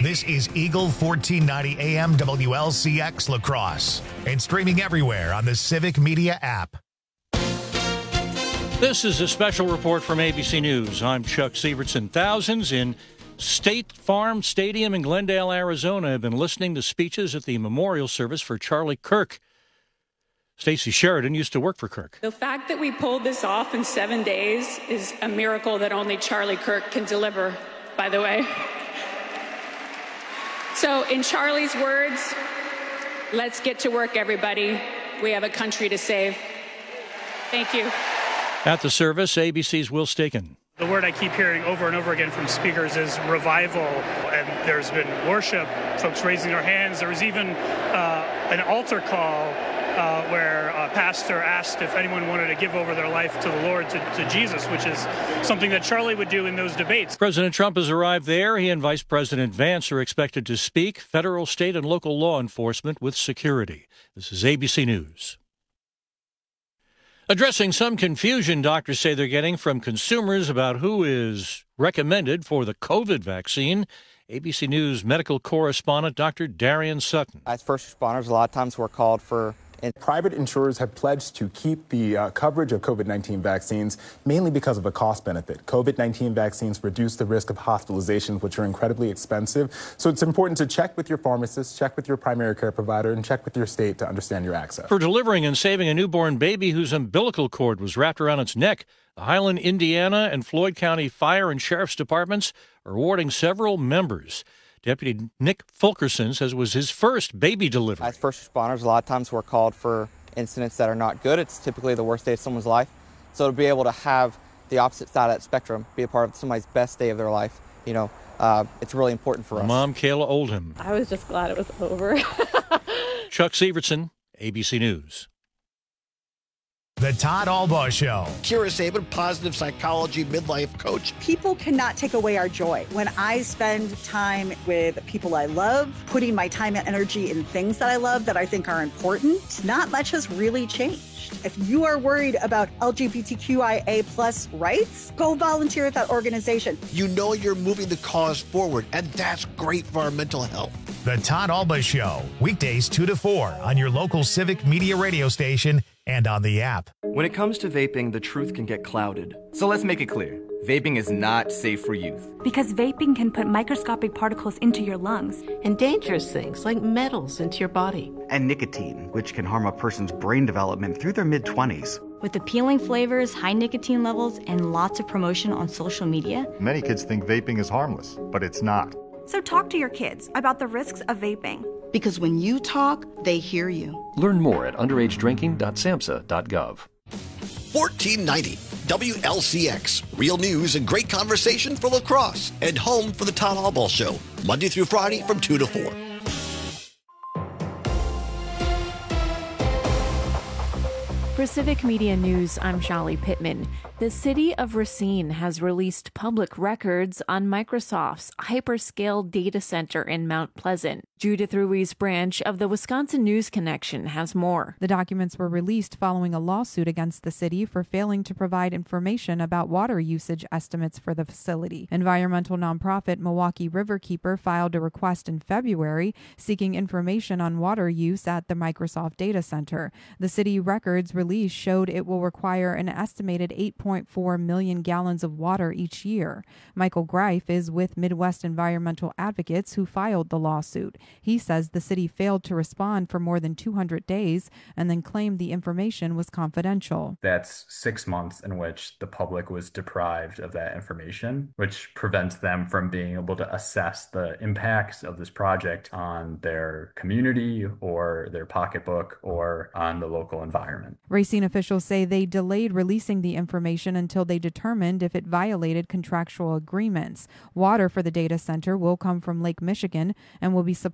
This is Eagle 1490 AM WLCX La Crosse and streaming everywhere on the Civic Media app. This is a special report from ABC News. I'm Chuck Sievertson. Thousands in State Farm Stadium in Glendale, Arizona have been listening to speeches at the memorial service for Charlie Kirk. Stacey Sheridan used to work for Kirk. The fact that we pulled this off in 7 days is a miracle that only Charlie Kirk can deliver, by the way. So in Charlie's words, let's get to work, everybody. We have a country to save. Thank you. At the service, ABC's Will Staken. The word I keep hearing over and over again from speakers is revival, and there's been worship, folks raising their hands. There was even an altar call where a pastor asked if anyone wanted to give over their life to the Lord, to Jesus, which is something that Charlie would do in those debates. President Trump has arrived there. He and Vice President Vance are expected to speak federal, state, and local law enforcement with security. This is ABC News. Addressing some confusion doctors say they're getting from consumers about who is recommended for the COVID vaccine, ABC News medical correspondent Dr. Darian Sutton. As first responders, a lot of times we're called for. Private insurers have pledged to keep the coverage of COVID-19 vaccines, mainly because of a cost benefit. COVID-19 vaccines reduce the risk of hospitalizations, which are incredibly expensive. So it's important to check with your pharmacist, check with your primary care provider, and check with your state to understand your access. For delivering and saving a newborn baby whose umbilical cord was wrapped around its neck, the Highland, Indiana, and Floyd County Fire and Sheriff's Departments are awarding several members. Deputy Nick Fulkerson says it was his first baby delivery. As first responders, a lot of times we're called for incidents that are not good. It's typically the worst day of someone's life. So to be able to have the opposite side of that spectrum, be a part of somebody's best day of their life, it's really important for us. Mom Kayla Oldham. I was just glad it was over. Chuck Sievertson, ABC News. The Todd Albaugh Show. Kira Sabin, positive psychology midlife coach. People cannot take away our joy. When I spend time with people I love, putting my time and energy in things that I love that I think are important, not much has really changed. If you are worried about LGBTQIA plus rights, go volunteer at that organization. You know you're moving the cause forward, and that's great for our mental health. The Todd Albaugh Show, weekdays 2 to 4 on your local Civic Media radio station and on the app. When it comes to vaping, the truth can get clouded. So let's make it clear. Vaping is not safe for youth. Because vaping can put microscopic particles into your lungs. And dangerous things like metals into your body. And nicotine, which can harm a person's brain development through their mid-20s. With appealing flavors, high nicotine levels, and lots of promotion on social media. Many kids think vaping is harmless, but it's not. So talk to your kids about the risks of vaping. Because when you talk, they hear you. Learn more at underagedrinking.samhsa.gov. 1490 WLCX. Real news and great conversation for La Crosse and home for the Todd Albaugh Show. Monday through Friday from 2 to 4. For Civic Media News, I'm Shali Pittman. The city of Racine has released public records on Microsoft's hyperscale data center in Mount Pleasant. Judith Ruiz Branch of the Wisconsin News Connection has more. The documents were released following a lawsuit against the city for failing to provide information about water usage estimates for the facility. Environmental nonprofit Milwaukee Riverkeeper filed a request in February seeking information on water use at the Microsoft data center. The city records release showed it will require an estimated 8.4 million gallons of water each year. Michael Greif is with Midwest Environmental Advocates who filed the lawsuit. He says the city failed to respond for more than 200 days and then claimed the information was confidential. That's 6 months in which the public was deprived of that information, which prevents them from being able to assess the impacts of this project on their community or their pocketbook or on the local environment. Racine officials say they delayed releasing the information until they determined if it violated contractual agreements. Water for the data center will come from Lake Michigan and will be supplied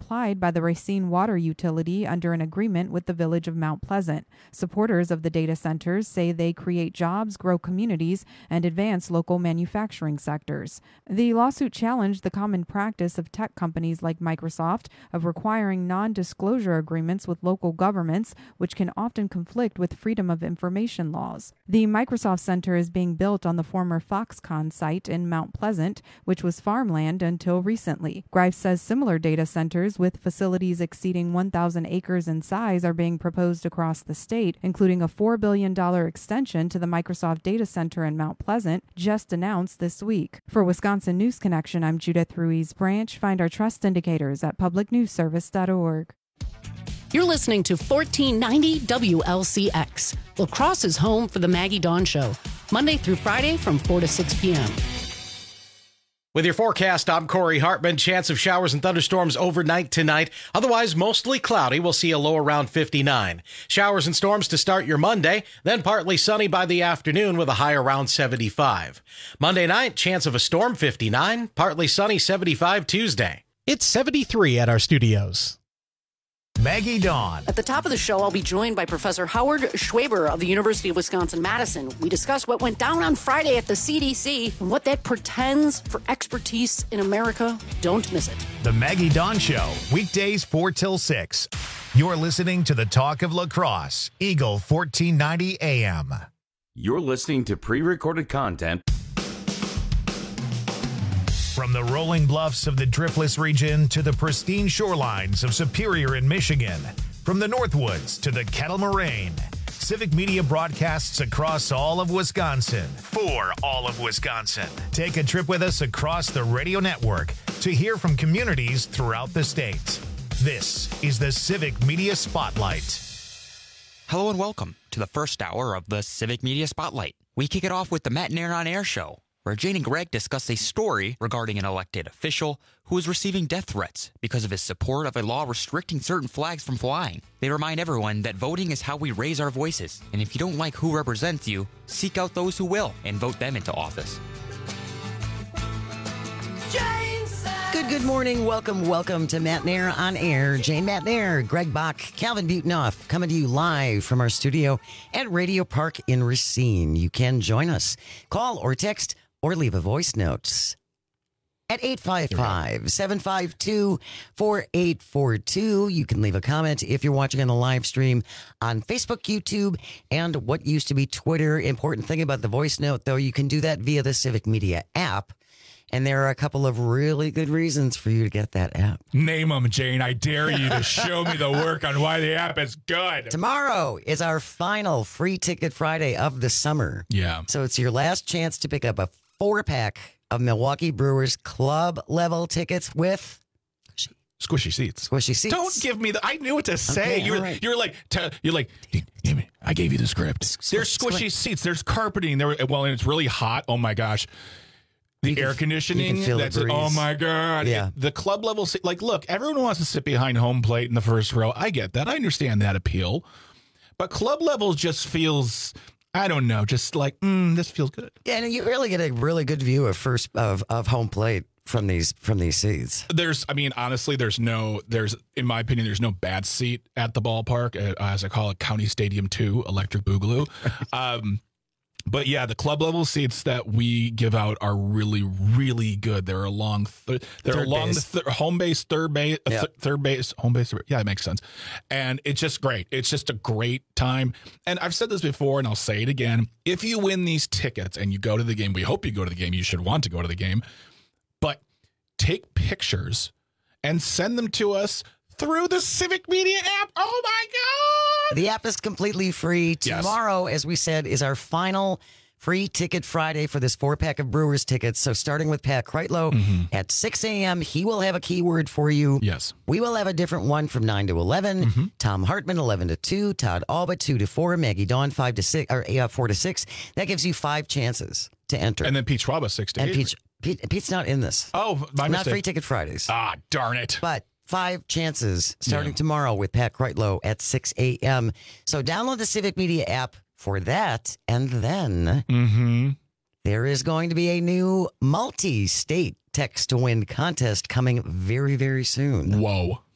supplied by the Racine Water Utility under an agreement with the Village of Mount Pleasant. Supporters of the data centers say they create jobs, grow communities, and advance local manufacturing sectors. The lawsuit challenged the common practice of tech companies like Microsoft of requiring non-disclosure agreements with local governments, which can often conflict with freedom of information laws. The Microsoft Center is being built on the former Foxconn site in Mount Pleasant, which was farmland until recently. Grives says similar data centers with facilities exceeding 1,000 acres in size are being proposed across the state, including a $4 billion extension to the Microsoft data center in Mount Pleasant, just announced this week. For Wisconsin News Connection, I'm Judith Ruiz Branch. Find our trust indicators at publicnewsservice.org. You're listening to 1490 WLCX. La Crosse is home for the Maggie Dawn Show, Monday through Friday from 4 to 6 p.m. With your forecast, I'm Corey Hartman. Chance of showers and thunderstorms overnight tonight. Otherwise, mostly cloudy. We'll see a low around 59. Showers and storms to start your Monday, then partly sunny by the afternoon with a high around 75. Monday night, chance of a storm 59, partly sunny 75 Tuesday. It's 73 at our studios. Maggie Dawn. At the top of the show, I'll be joined by Professor Howard Schwaber of the University of Wisconsin-Madison. We discuss what went down on Friday at the CDC and what that portends for expertise in America. Don't miss it. The Maggie Dawn Show, weekdays 4 till 6. You're listening to the Talk of La Crosse, Eagle 1490 AM. You're listening to pre-recorded content. From the rolling bluffs of the Driftless region to the pristine shorelines of Superior in Michigan, from the Northwoods to the Kettle Moraine, Civic Media broadcasts across all of Wisconsin, for all of Wisconsin. Take a trip with us across the radio network to hear from communities throughout the state. This is the Civic Media Spotlight. Hello and welcome to the first hour of the Civic Media Spotlight. We kick it off with the Matt Nairn on Air show, where Jane and Greg discuss a story regarding an elected official who is receiving death threats because of his support of a law restricting certain flags from flying. They remind everyone that voting is how we raise our voices, and if you don't like who represents you, seek out those who will and vote them into office. Good morning. Welcome to Matt Nair on Air. Jane Matt Nair, Greg Bach, Calvin Butenhoff, coming to you live from our studio at Radio Park in Racine. You can join us. Call or text or leave a voice note at 855-752-4842. You can leave a comment if you're watching on the live stream on Facebook, YouTube, and what used to be Twitter. Important thing about the voice note, though, you can do that via the Civic Media app. And there are a couple of really good reasons for you to get that app. Name them, Jane. I dare you to show me the work on why the app is good. Tomorrow is our final Free Ticket Friday of the summer. Yeah. So it's your last chance to pick up a 4-pack of Milwaukee Brewers club level tickets with squishy seats. Squishy seats. Don't give me the. I knew what to say. Okay, You're like, I gave you the script. There's squishy seats. There's carpeting. And it's really hot. Oh my gosh. The air conditioning, that's it. Oh my God. Yeah. The club level, look, everyone wants to sit behind home plate in the first row. I get that. I understand that appeal. But club level just feels, I don't know, just like, this feels good. Yeah, and you really get a really good view of home plate from these seats. Honestly, there's in my opinion, there's no bad seat at the ballpark, as I call it, County Stadium 2, Electric Boogaloo. But yeah, the club level seats that we give out are really, really good. They're along the home base, third base, home base. Yeah, it makes sense. And it's just great. It's just a great time. And I've said this before, and I'll say it again. If you win these tickets and you go to the game, we hope you go to the game. You should want to go to the game. But take pictures and send them to us through the Civic Media app. Oh my God! The app is completely free. Tomorrow, as we said, is our final Free Ticket Friday for this 4-pack of Brewers tickets. So starting with Pat Kreitlow at 6 a.m., he will have a keyword for you. Yes. We will have a different one from 9 to 11. Tom Hartman, 11 to 2. Todd Alba, 2 to 4. Maggie Dawn, 4 to 6. That gives you 5 chances to enter. And then Pete Schwab, 6 to 8. Pete's not in this. Oh, my mistake. Not Free Ticket Fridays. Ah, darn it. But 5 chances starting tomorrow with Pat Kreitlow at 6 a.m. So download the Civic Media app for that. And then there is going to be a new multi-state text to win contest coming very, very soon. Whoa.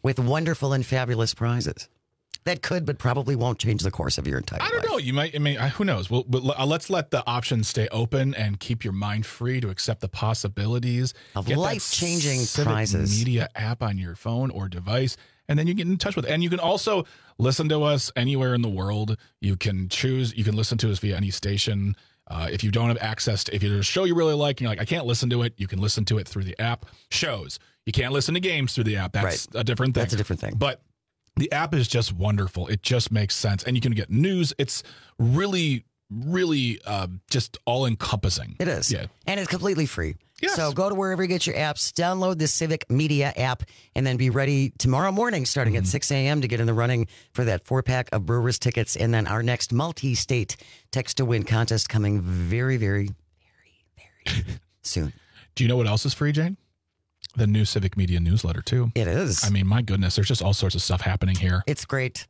with wonderful and fabulous prizes that could but probably won't change the course of your entire life. I don't know. You might. I mean, who knows? Well, let's let the options stay open and keep your mind free to accept the possibilities of Get life-changing that Civic prizes. Media app on your phone or device, and then you get in touch with it. And you can also listen to us anywhere in the world. You can choose. You can listen to us via any station. If you don't have access to, if there's a show you really like, and you're like, I can't listen to it, you can listen to it through the app. Shows. You can't listen to games through the app. That's a different thing. That's a different thing. But the app is just wonderful. It just makes sense. And you can get news. It's really, really just all-encompassing. It is. Yeah. And it's completely free. Yes. So go to wherever you get your apps, download the Civic Media app, and then be ready tomorrow morning starting at 6 a.m. to get in the running for that 4-pack of Brewers tickets. And then our next multi-state text-to-win contest coming very, very, very, very soon. Do you know what else is free, Jane? The new Civic Media newsletter, too. It is. I mean, my goodness, there's just all sorts of stuff happening here. It's great.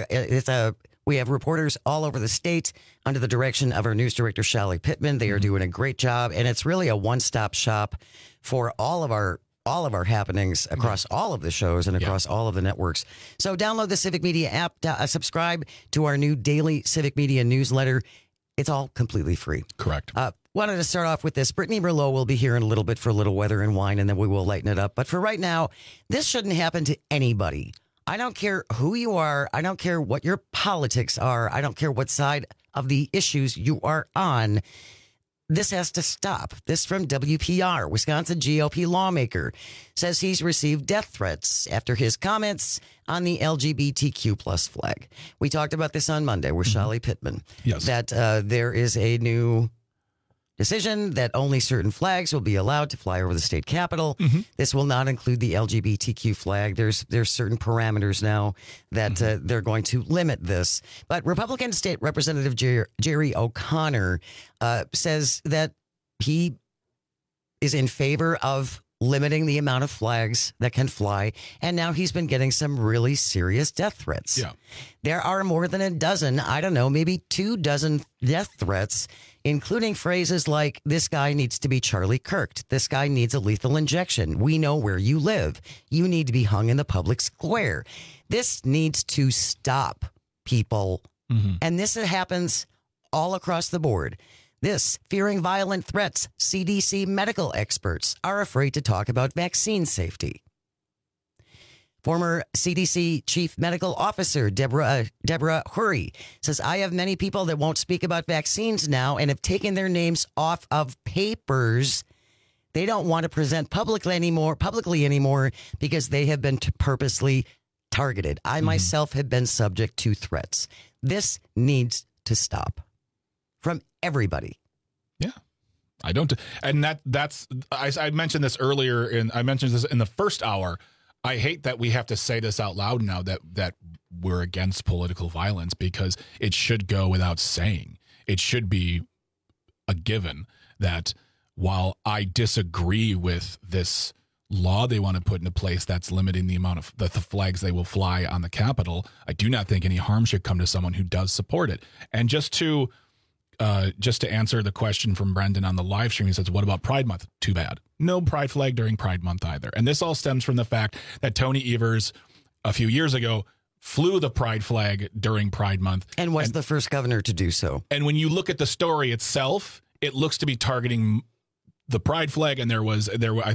We have reporters all over the state under the direction of our news director, Shelly Pittman. They are doing a great job, and it's really a one-stop shop for all of our happenings across all of the shows and across all of the networks. So download the Civic Media app, subscribe to our new daily Civic Media newsletter. It's all completely free. Correct. Wanted to start off with this. Brittany Merlot will be here in a little bit for a little weather and wine, and then we will lighten it up. But for right now, this shouldn't happen to anybody. I don't care who you are. I don't care what your politics are. I don't care what side of the issues you are on. This has to stop. This from WPR. Wisconsin GOP lawmaker says he's received death threats after his comments on the LGBTQ plus flag. We talked about this on Monday with Shelly Pittman. Yes. That there is a new decision that only certain flags will be allowed to fly over the state capitol. This will not include the LGBTQ flag. There's certain parameters now that they're going to limit this. But Republican State Representative Jerry O'Connor says that he is in favor of limiting the amount of flags that can fly. And now he's been getting some really serious death threats. Yeah. There are more than a dozen, I don't know, maybe 24 death threats, including phrases like, this guy needs to be Charlie Kirked. This guy needs a lethal injection. We know where you live. You need to be hung in the public square. This needs to stop, people. And this happens all across the board. This, fearing violent threats, CDC medical experts are afraid to talk about vaccine safety. Former CDC Chief Medical Officer Deborah Hurry says, I have many people that won't speak about vaccines now and have taken their names off of papers. They don't want to present publicly anymore because they have been purposely targeted. I myself have been subject to threats. This needs to stop from everybody. Yeah. I don't. And I mentioned this earlier, and I mentioned this in the first hour. I hate that we have to say this out loud now that we're against political violence, because it should go without saying. It should be a given that while I disagree with this law they want to put into place that's limiting the amount of the flags they will fly on the Capitol, I do not think any harm should come to someone who does support it. And just to answer the question from Brendan on the live stream, he says, what about Pride Month? Too bad. No pride flag during Pride Month either. And this all stems from the fact that Tony Evers a few years ago flew the pride flag during Pride Month. And was the first governor to do so. And when you look at the story itself, it looks to be targeting the pride flag, and there was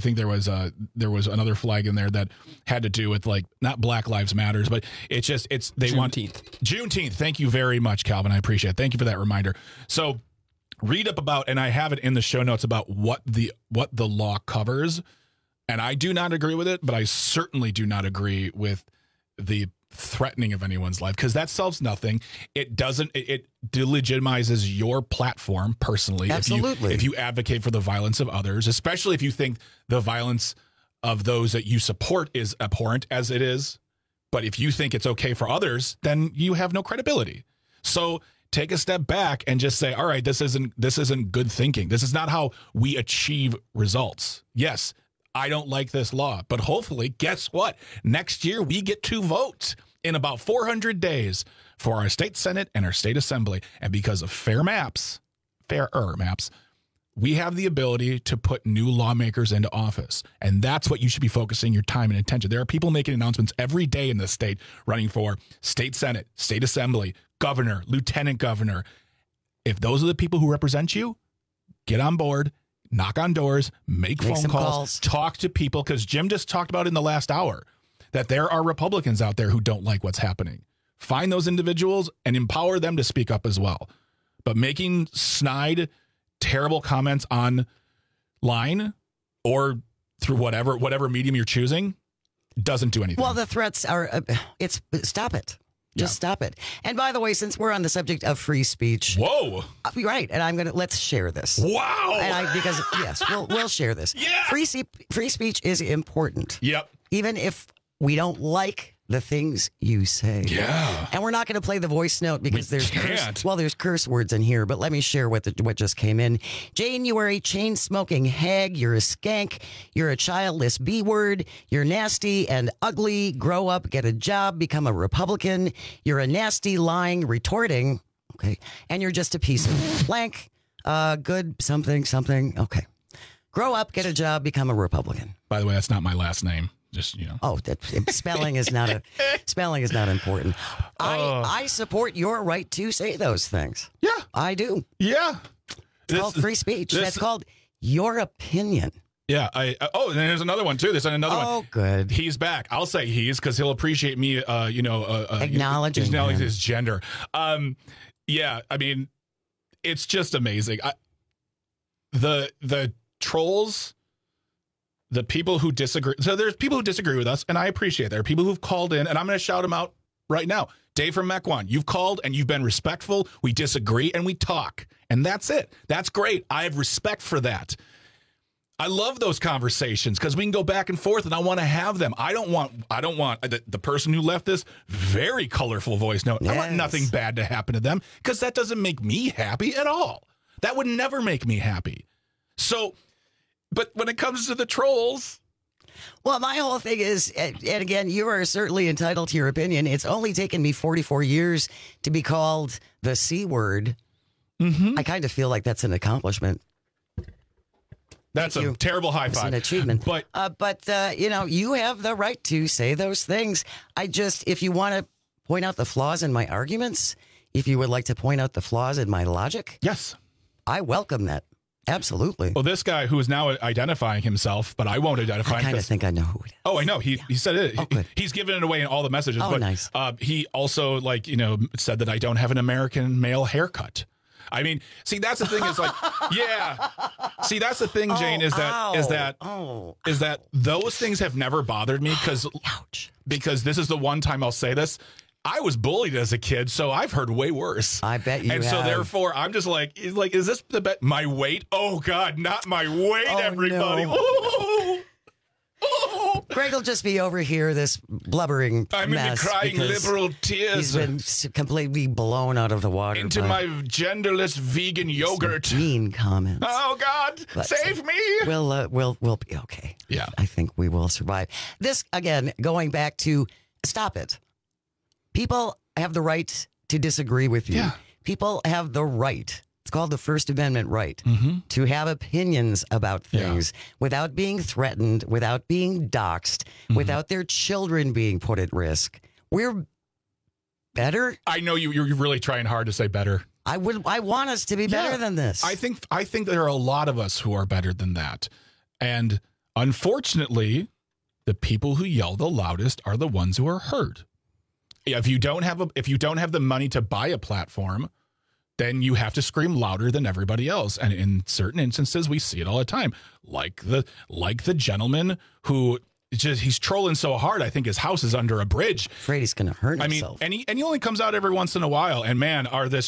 another flag in there that had to do with, like, not Black Lives Matters, but they want Juneteenth. Thank you very much, Calvin. I appreciate it. Thank you for that reminder. So read up about, and I have it in the show notes about what the law covers. And I do not agree with it, but I certainly do not agree with the threatening of anyone's life, because that solves nothing. It delegitimizes your platform personally. Absolutely. If you advocate for the violence of others, especially if you think the violence of those that you support is abhorrent, as it is. But if you think it's okay for others, then you have no credibility. So take a step back and just say, all right, this isn't good thinking. This is not how we achieve results. Yes, I don't like this law, but hopefully, guess what? Next year, we get to vote in about 400 days for our state Senate and our state assembly. And because of fairer maps, we have the ability to put new lawmakers into office. And that's what you should be focusing your time and attention. There are people making announcements every day in this state running for state senate, state assembly, governor, lieutenant governor. If those are the people who represent you, get on board, knock on doors, make phone calls, talk to people. Because Jim just talked about in the last hour that there are Republicans out there who don't like what's happening. Find those individuals and empower them to speak up as well. But making snide, terrible comments online or through whatever medium you're choosing doesn't do anything. Well, the threats are, stop it. Just stop it. And by the way, since we're on the subject of free speech. Whoa. Right. And let's share this. Wow. And because, yes, we'll share this. Yeah. Free speech is important. Yep. Even if we don't like the things you say. Yeah. And we're not going to play the voice note because there's curse words in here, but let me share what just came in. Jane, you are a chain-smoking hag. You're a skank. You're a childless B-word. You're nasty and ugly. Grow up, get a job, become a Republican. You're a nasty, lying, retorting. Okay. And you're just a piece of blank. Good something. Okay. Grow up, get a job, become a Republican. By the way, that's not my last name. Just, Oh, spelling is not important. I support your right to say those things. Yeah, I do. Yeah, it's called free speech. That's called your opinion. Yeah. And there's another one too. There's another one. Oh, good. He's back. I'll say he's because he'll appreciate me. Acknowledging his gender. Yeah. I mean, it's just amazing. The trolls. The people who disagree. So there's people who disagree with us, and I appreciate it. There are people who've called in, and I'm going to shout them out right now. Dave from Mequon, you've called, and you've been respectful. We disagree, and we talk. And that's it. That's great. I have respect for that. I love those conversations because we can go back and forth, and I want to have them. I don't want the person who left this very colorful voice note. Yes. I want nothing bad to happen to them because that doesn't make me happy at all. That would never make me happy. So... But when it comes to the trolls... Well, my whole thing is, and again, you are certainly entitled to your opinion. It's only taken me 44 years to be called the C word. Mm-hmm. I kind of feel like that's an accomplishment. That's a terrible high five. It's an achievement. But you have the right to say those things. If you want to point out the flaws in my arguments, if you would like to point out the flaws in my logic. Yes. I welcome that. Absolutely. Well, this guy who is now identifying himself, but I won't identify him. I kind of think I know who it is. Oh, I know. He said it. He's given it away in all the messages. Oh, but, nice. He also said that I don't have an American male haircut. I mean, see, that's the thing is like, yeah. See, that's the thing, Jane, is that those things have never bothered me because this is the one time I'll say this. I was bullied as a kid, so I've heard way worse. I bet you have. And so therefore, I'm just like, is this the bet? My weight? Oh, God, not my weight, everybody. No. Oh. Greg will just be over here, this blubbering I'm mess. I'm crying liberal tears. He's been completely blown out of the water. Into my genderless vegan yogurt. Some mean comments. Oh, God, save me. We'll be okay. Yeah. I think we will survive. This, again, going back to stop it. People have the right to disagree with you. Yeah. People have the right. It's called the First Amendment right to have opinions about things without being threatened, without being doxxed, without their children being put at risk. We're better. I know you're really trying hard to say better. I want us to be better than this. I think there are a lot of us who are better than that. And unfortunately, the people who yell the loudest are the ones who are heard. If you don't have the money to buy a platform, then you have to scream louder than everybody else. And in certain instances, we see it all the time. Like the gentleman who he's trolling so hard, I think his house is under a bridge. Afraid he's going to hurt himself. I mean, and he only comes out every once in a while. And man,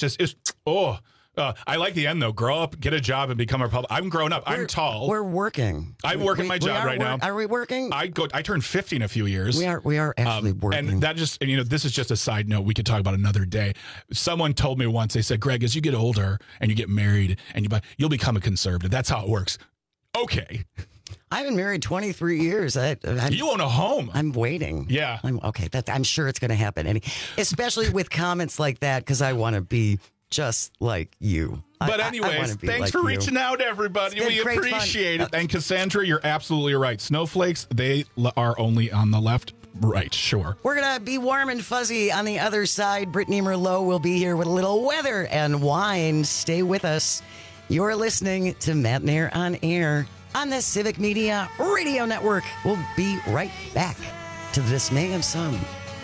I like the end though. Grow up, get a job, and become a Republican. I'm grown up. I'm tall. We're working. I'm working my job right now. Are we working? I turn 50 in a few years. We are actually working. And that just, this is just a side note. We could talk about another day. Someone told me once. They said, Greg, as you get older and you get married and you'll become a conservative. That's how it works. Okay. I've been married 23 years. You own a home. I'm waiting. Yeah. I'm sure it's going to happen. Especially with comments like that, because I want to be just like you. But anyways, thanks for reaching out, everybody. We appreciate it. And Cassandra, you're absolutely right. Snowflakes, they are only on the left. Right, sure. We're going to be warm and fuzzy on the other side. Brittany Merlot will be here with a little weather and wine. Stay with us. You're listening to Matt and Air on Air on the Civic Media Radio Network. We'll be right back to the dismay of some.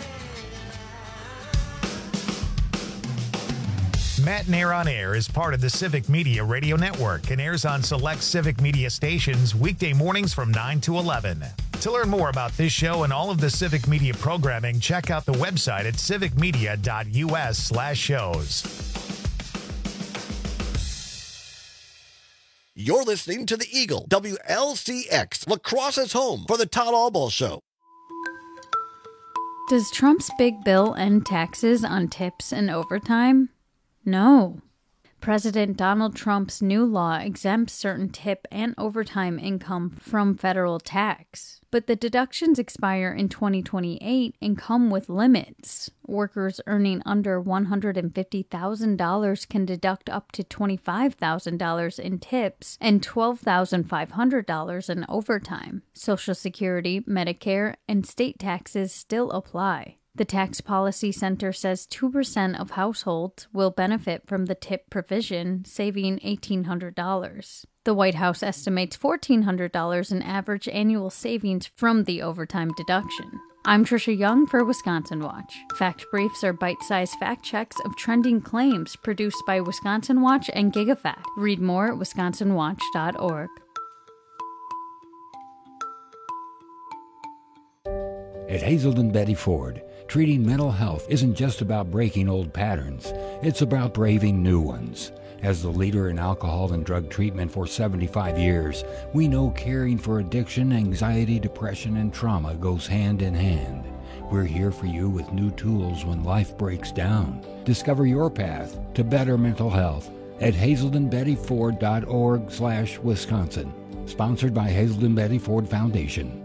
Matt and Air on Air is part of the Civic Media Radio Network and airs on select Civic Media stations weekday mornings from 9 to 11. To learn more about this show and all of the Civic Media programming, check out the website at civicmedia.us/shows. You're listening to the Eagle, WLCX, Lacrosse's home for the Todd Albaugh Show. Does Trump's big bill end taxes on tips and overtime? No. President Donald Trump's new law exempts certain tip and overtime income from federal tax. But the deductions expire in 2028 and come with limits. Workers earning under $150,000 can deduct up to $25,000 in tips and $12,500 in overtime. Social Security, Medicare, and state taxes still apply. The Tax Policy Center says 2% of households will benefit from the tip provision, saving $1,800. The White House estimates $1,400 in average annual savings from the overtime deduction. I'm Trisha Young for Wisconsin Watch. Fact Briefs are bite-sized fact checks of trending claims produced by Wisconsin Watch and GigaFact. Read more at wisconsinwatch.org. At Hazelden Betty Ford, treating mental health isn't just about breaking old patterns, it's about braving new ones. As the leader in alcohol and drug treatment for 75 years, we know caring for addiction, anxiety, depression, and trauma goes hand in hand. We're here for you with new tools when life breaks down. Discover your path to better mental health at hazeldenbettyford.org/Wisconsin. Sponsored by Hazelden Betty Ford Foundation.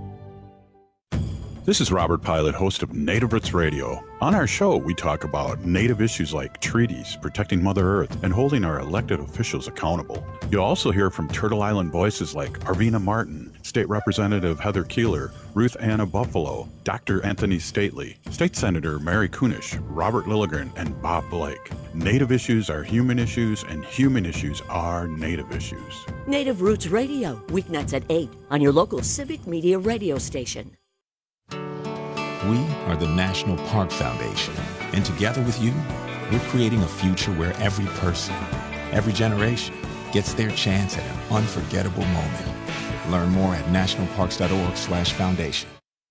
This is Robert Pilot, host of Native Roots Radio. On our show, we talk about Native issues like treaties, protecting Mother Earth, and holding our elected officials accountable. You'll also hear from Turtle Island voices like Arvina Martin, State Representative Heather Keeler, Ruth Anna Buffalo, Dr. Anthony Stately, State Senator Mary Kunish, Robert Lilligren, and Bob Blake. Native issues are human issues, and human issues are Native issues. Native Roots Radio, weeknights at 8 on your local Civic Media radio station. We are the National Park Foundation, and together with you, we're creating a future where every person, every generation, gets their chance at an unforgettable moment. Learn more at nationalparks.org/foundation.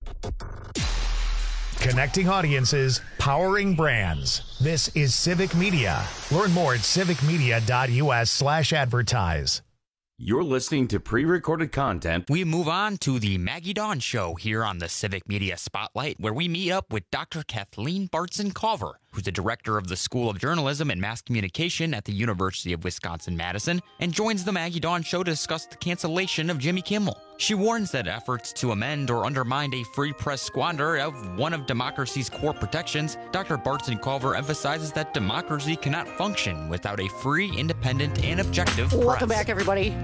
Connecting audiences, powering brands. This is Civic Media. Learn more at civicmedia.us/advertise. You're listening to pre-recorded content. We move on to the Maggie Dawn Show here on the Civic Media Spotlight, where we meet up with Dr. Kathleen Bartzen-Culver, who's the director of the School of Journalism and Mass Communication at the University of Wisconsin-Madison, and joins the Maggie Dawn Show to discuss the cancellation of Jimmy Kimmel. She warns that efforts to amend or undermine a free press squander of one of democracy's core protections. Dr. Bartzen-Culver emphasizes that democracy cannot function without a free, independent, and objective press. Welcome back, everybody.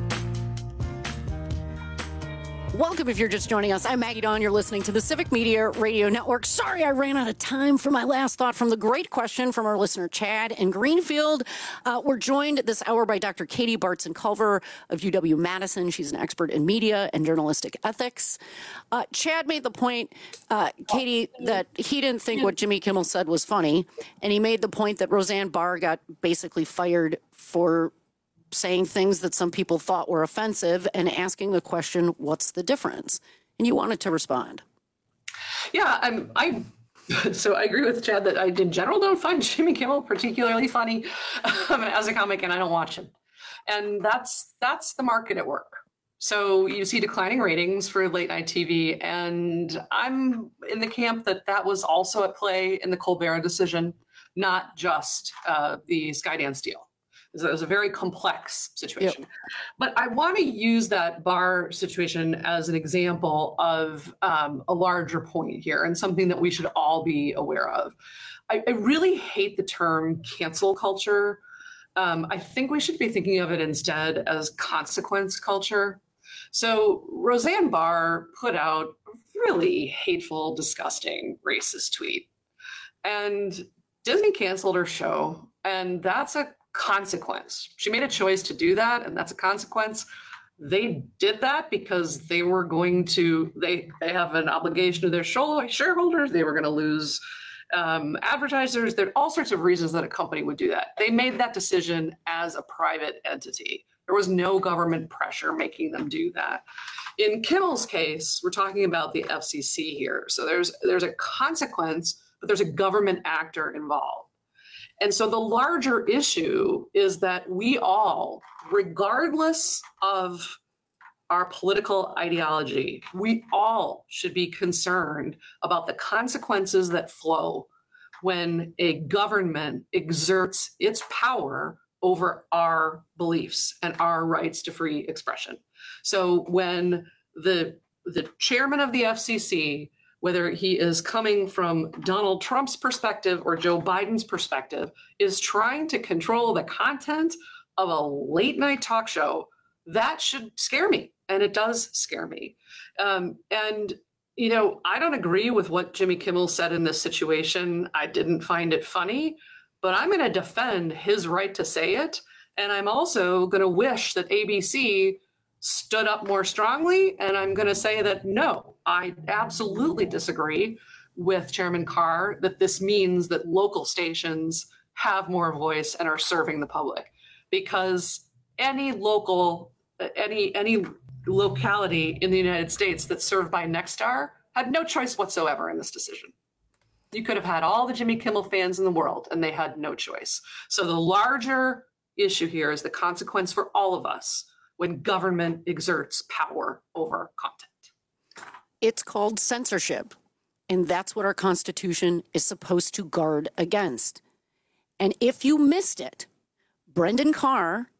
Welcome if you're just joining us. I'm Maggie Dawn. You're listening to the Civic Media Radio Network. Sorry I ran out of time for my last thought from the great question from our listener, Chad in Greenfield. We're joined this hour by Dr. Katie Bartzen-Culver of UW-Madison. She's an expert in media and journalistic ethics. Chad made the point, Katie, that he didn't think what Jimmy Kimmel said was funny. And he made the point that Roseanne Barr got basically fired for saying things that some people thought were offensive and asking the question, what's the difference? And you wanted to respond. Yeah, so I agree with Chad that I, in general, don't find Jimmy Kimmel particularly funny as a comic, and I don't watch him. And that's the market at work. So you see declining ratings for late night TV, and I'm in the camp that was also at play in the Colbert decision, not just the Skydance deal. It was a very complex situation. Yep. But I want to use that Barr situation as an example of a larger point here and something that we should all be aware of. I really hate the term cancel culture I think we should be thinking of it instead as consequence culture. So Roseanne Barr put out a really hateful, disgusting, racist tweet. And Disney canceled her show. And that's a consequence. She made a choice to do that, and that's a consequence. They did that because they were going to, they have an obligation to their shareholders. They were going to lose advertisers. There are all sorts of reasons that a company would do that. They made that decision as a private entity. There was no government pressure making them do that. In Kimmel's case, we're talking about the FCC here. So there's a consequence, but there's a government actor involved. And so the larger issue is that we all, regardless of our political ideology, we all should be concerned about the consequences that flow when a government exerts its power over our beliefs and our rights to free expression. So when the chairman of the FCC, whether he is coming from Donald Trump's perspective or Joe Biden's perspective, is trying to control the content of a late night talk show, that should scare me. And it does scare me. And, you know, I don't agree with what Jimmy Kimmel said in this situation. I didn't find it funny, but I'm going to defend his right to say it. And I'm also going to wish that ABC stood up more strongly. And I'm going to say that, no, I absolutely disagree with Chairman Carr that this means that local stations have more voice and are serving the public, because any locality in the United States that's served by Nexstar had no choice whatsoever in this decision. You could have had all the Jimmy Kimmel fans in the world and they had no choice. So the larger issue here is the consequence for all of us when government exerts power over content. It's called censorship, and that's what our Constitution is supposed to guard against. And if you missed it, Brendan Carr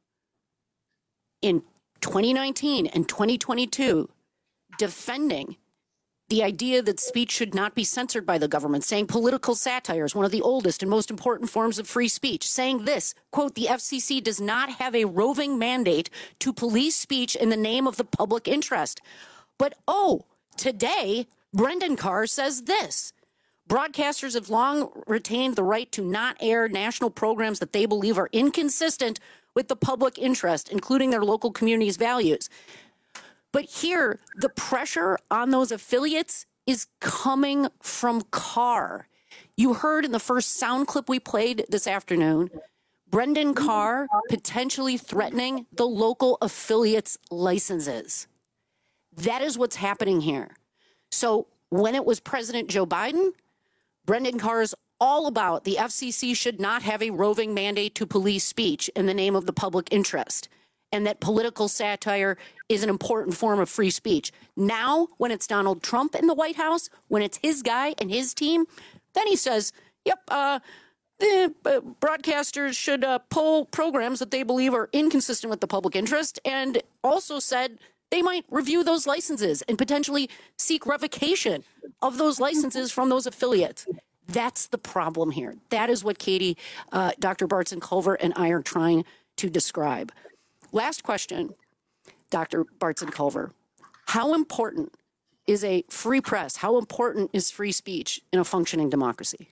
in 2019 and 2022 defending the idea that speech should not be censored by the government, saying political satire is one of the oldest and most important forms of free speech, saying this, quote, the FCC does not have a roving mandate to police speech in the name of the public interest. But, today, Brendan Carr says this. Broadcasters have long retained the right to not air national programs that they believe are inconsistent with the public interest, including their local community's values. But here, the pressure on those affiliates is coming from Carr. You heard in the first sound clip we played this afternoon, Brendan Carr potentially threatening the local affiliates' licenses. That is what's happening here. So when it was President Joe Biden, Brendan Carr is all about the FCC should not have a roving mandate to police speech in the name of the public interest, and that political satire is an important form of free speech. Now, when it's Donald Trump in the White House, when it's his guy and his team, then he says, the broadcasters should pull programs that they believe are inconsistent with the public interest, and also said they might review those licenses and potentially seek revocation of those licenses from those affiliates. That's the problem here. That is what Katie, Dr. Bartson-Culver, and I are trying to describe. Last question, Dr. Bartson-Culver. How important is a free press? How important is free speech in a functioning democracy?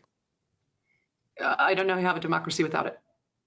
I don't know how you have a democracy without it.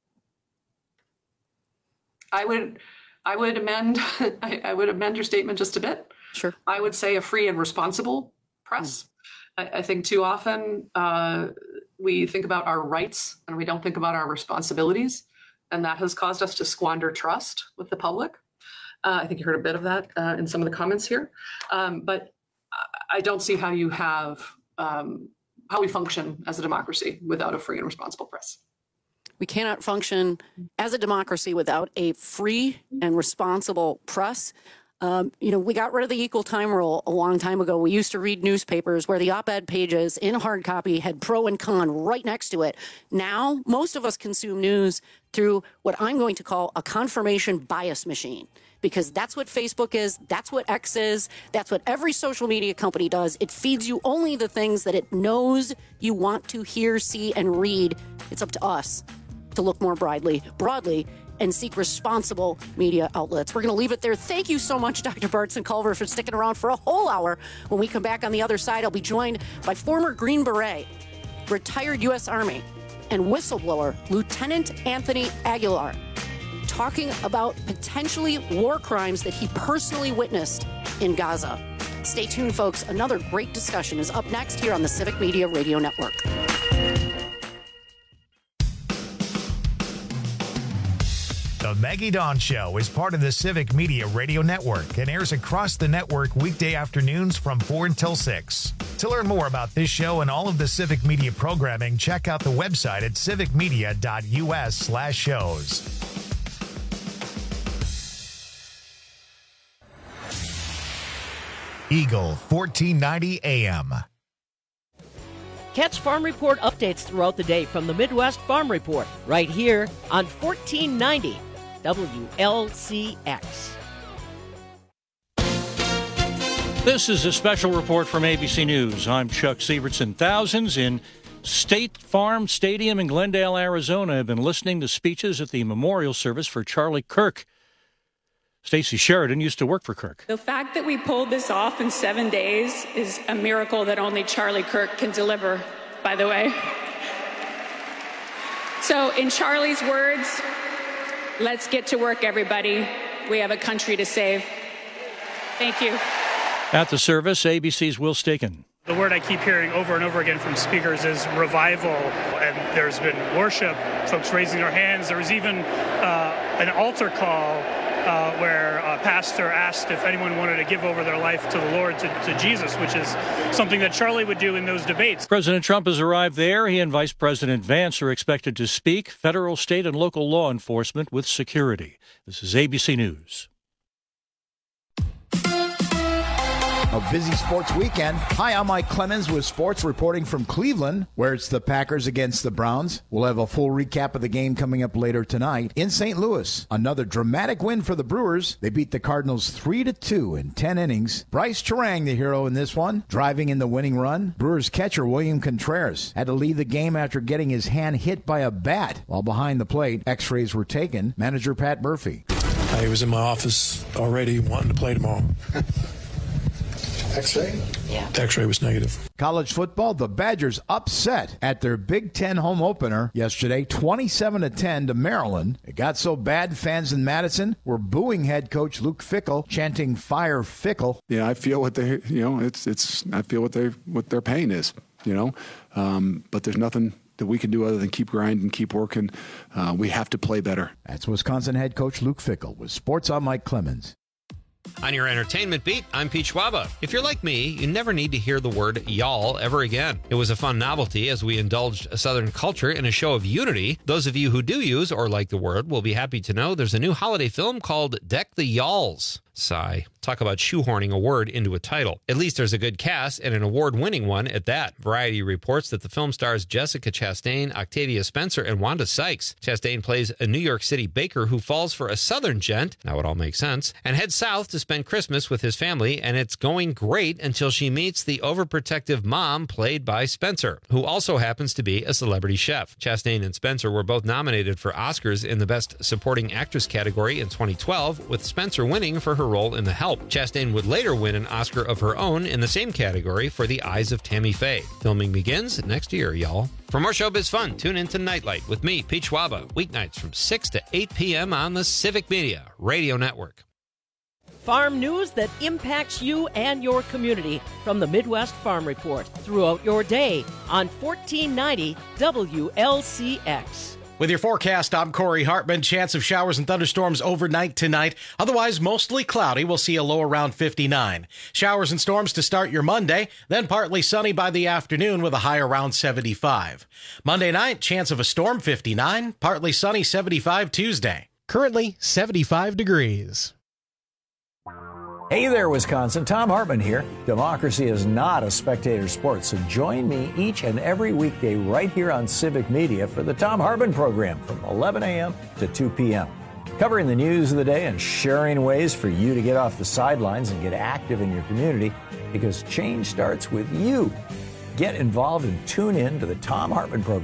I would amend your statement just a bit. Sure. I would say a free and responsible press. I think too often we think about our rights and we don't think about our responsibilities. And that has caused us to squander trust with the public. I think you heard a bit of that in some of the comments here. But I don't see how you have, how we function as a democracy without a free and responsible press. We cannot function as a democracy without a free and responsible press. We got rid of the equal time rule a long time ago. We used to read newspapers where the op-ed pages in hard copy had pro and con right next to it. Now, most of us consume news through what I'm going to call a confirmation bias machine, because that's what Facebook is, that's what X is, that's what every social media company does. It feeds you only the things that it knows you want to hear, see, and read. It's up to us to look more broadly and seek responsible media outlets. We're going to leave it there. Thank you so much, Dr. Bartson Culver, for sticking around for a whole hour. When we come back on the other side, I'll be joined by former Green Beret, retired U.S. Army, and whistleblower Lieutenant Anthony Aguilar, talking about potentially war crimes that he personally witnessed in Gaza. Stay tuned, folks. Another great discussion is up next here on the Civic Media Radio Network. The Maggie Dawn Show is part of the Civic Media Radio Network and airs across the network weekday afternoons from 4 until 6. To learn more about this show and all of the Civic Media programming, check out the website at civicmedia.us/shows. Eagle 1490 AM. Catch Farm Report updates throughout the day from the Midwest Farm Report right here on 1490 WLCX. This is a special report from ABC News. I'm Chuck Sievertson. Thousands in State Farm Stadium in Glendale, Arizona have been listening to speeches at the memorial service for Charlie Kirk. Stacey Sheridan used to work for Kirk. The fact that we pulled this off in 7 days is a miracle that only Charlie Kirk can deliver, by the way. So in Charlie's words, let's get to work, everybody. We have a country to save. Thank you. At the service, ABC's Will Staken. The word I keep hearing over and over again from speakers is revival, and there's been worship, folks raising their hands. There was even an altar call where a pastor asked if anyone wanted to give over their life to the Lord, to Jesus, which is something that Charlie would do in those debates. President Trump has arrived there. He and Vice President Vance are expected to speak federal, state, and local law enforcement with security. This is ABC News. A busy sports weekend. Hi, I'm Mike Clemens with sports reporting from Cleveland, where it's the Packers against the Browns. We'll have a full recap of the game coming up later tonight. In St. Louis, another dramatic win for the Brewers. They beat the Cardinals 3-2 in 10 innings. Bryce Terang, the hero in this one, driving in the winning run. Brewers catcher William Contreras had to leave the game after getting his hand hit by a bat while behind the plate. X-rays were taken. Manager Pat Murphy. He was in my office already wanting to play tomorrow. X-ray? Yeah. The X-ray was negative. College football, the Badgers upset at their Big Ten home opener yesterday, 27-10 to Maryland. It got so bad, fans in Madison were booing head coach Luke Fickell, chanting "Fire Fickell." Yeah, I feel what they, I feel what their pain is, but there's nothing that we can do other than keep grinding, keep working. We have to play better. That's Wisconsin head coach Luke Fickell. With Sports, I'm Mike Clemens. On your entertainment beat, I'm Pete Schwaba. If you're like me, you never need to hear the word y'all ever again. It was a fun novelty as we indulged a Southern culture in a show of unity. Those of you who do use or like the word will be happy to know there's a new holiday film called Deck the Y'alls. Sigh. Talk about shoehorning a word into a title. At least there's a good cast and an award-winning one at that. Variety reports that the film stars Jessica Chastain, Octavia Spencer, and Wanda Sykes. Chastain plays a New York City baker who falls for a Southern gent, now it all makes sense, and heads south to spend Christmas with his family, and it's going great until she meets the overprotective mom played by Spencer, who also happens to be a celebrity chef. Chastain and Spencer were both nominated for Oscars in the Best Supporting Actress category in 2012, with Spencer winning for her role in The Help. Chastain would later win an Oscar of her own in the same category for The Eyes of Tammy Faye. Filming begins next year, y'all. For more showbiz fun, tune in to Nightlight with me, Pete Schwaba, weeknights from 6 to 8 p.m. on the Civic Media Radio Network. Farm news that impacts you and your community from the Midwest Farm Report throughout your day on 1490 WLCX. With your forecast, I'm Corey Hartman. Chance of showers and thunderstorms overnight tonight. Otherwise, mostly cloudy. We'll see a low around 59. Showers and storms to start your Monday, then partly sunny by the afternoon with a high around 75. Monday night, chance of a storm 59, partly sunny 75 Tuesday. Currently 75 degrees. Hey there, Wisconsin. Tom Hartman here. Democracy is not a spectator sport, so join me each and every weekday right here on Civic Media for the Tom Hartman program from 11 a.m. to 2 p.m. Covering the news of the day and sharing ways for you to get off the sidelines and get active in your community, because change starts with you. Get involved and tune in to the Tom Hartman program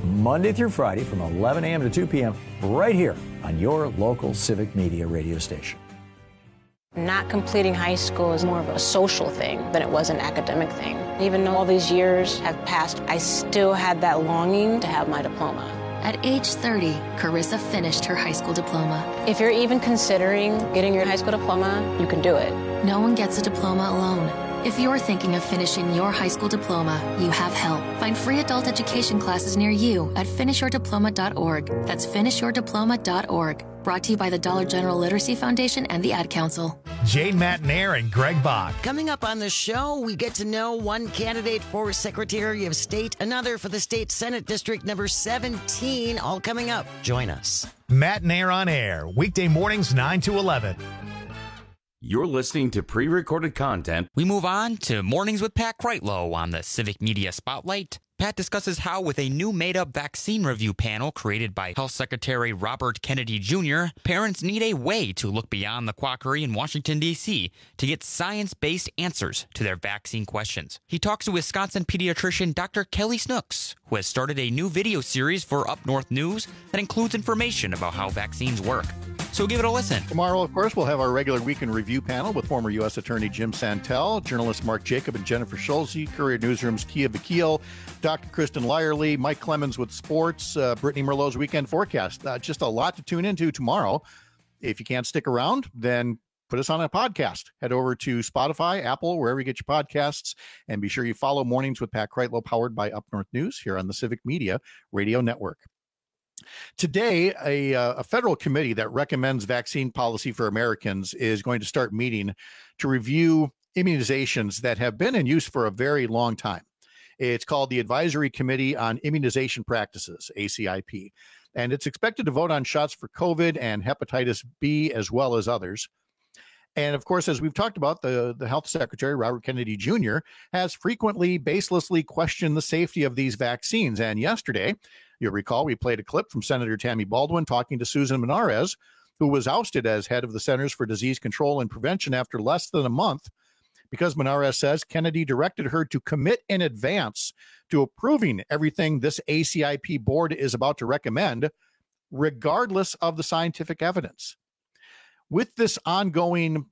Monday through Friday from 11 a.m. to 2 p.m. right here on your local Civic Media radio station. Not completing high school is more of a social thing than it was an academic thing. Even though all these years have passed, I still had that longing to have my diploma. At age 30, Carissa finished her high school diploma. If you're even considering getting your high school diploma, you can do it. No one gets a diploma alone. If you're thinking of finishing your high school diploma, you have help. Find free adult education classes near you at finishyourdiploma.org. That's finishyourdiploma.org. Brought to you by the Dollar General Literacy Foundation and the Ad Council. Jane Matnair and Greg Bach. Coming up on the show, we get to know one candidate for Secretary of State, another for the State Senate District number 17. All coming up. Join us. Matnair on Air, weekday mornings 9 to 11. You're listening to pre-recorded content. We move on to Mornings with Pat Kreitlow on the Civic Media Spotlight. Pat discusses how, with a new made-up vaccine review panel created by Health Secretary Robert Kennedy Jr., parents need a way to look beyond the quackery in Washington, D.C. to get science-based answers to their vaccine questions. He talks to Wisconsin pediatrician Dr. Kelly Snooks, who has started a new video series for Up North News that includes information about how vaccines work. So give it a listen. Tomorrow, of course, we'll have our regular weekend review panel with former U.S. Attorney Jim Santel, journalists Mark Jacob and Jennifer Schulze, Courier Newsroom's Kia Vakil, Dr. Kristen Lyerly, Mike Clemens with sports, Brittany Merlot's weekend forecast. Just a lot to tune into tomorrow. If you can't stick around, then put us on a podcast. Head over to Spotify, Apple, wherever you get your podcasts, and be sure you follow Mornings with Pat Kreitlow, powered by Up North News here on the Civic Media Radio Network. Today, a federal committee that recommends vaccine policy for Americans is going to start meeting to review immunizations that have been in use for a very long time. It's called the Advisory Committee on Immunization Practices, ACIP, and it's expected to vote on shots for COVID and hepatitis B as well as others. And of course, as we've talked about, the Health Secretary, Robert Kennedy Jr., has frequently baselessly questioned the safety of these vaccines. And yesterday, you'll recall, we played a clip from Senator Tammy Baldwin talking to Susan Menares, who was ousted as head of the Centers for Disease Control and Prevention after less than a month, because Menares says Kennedy directed her to commit in advance to approving everything this ACIP board is about to recommend, regardless of the scientific evidence. With this ongoing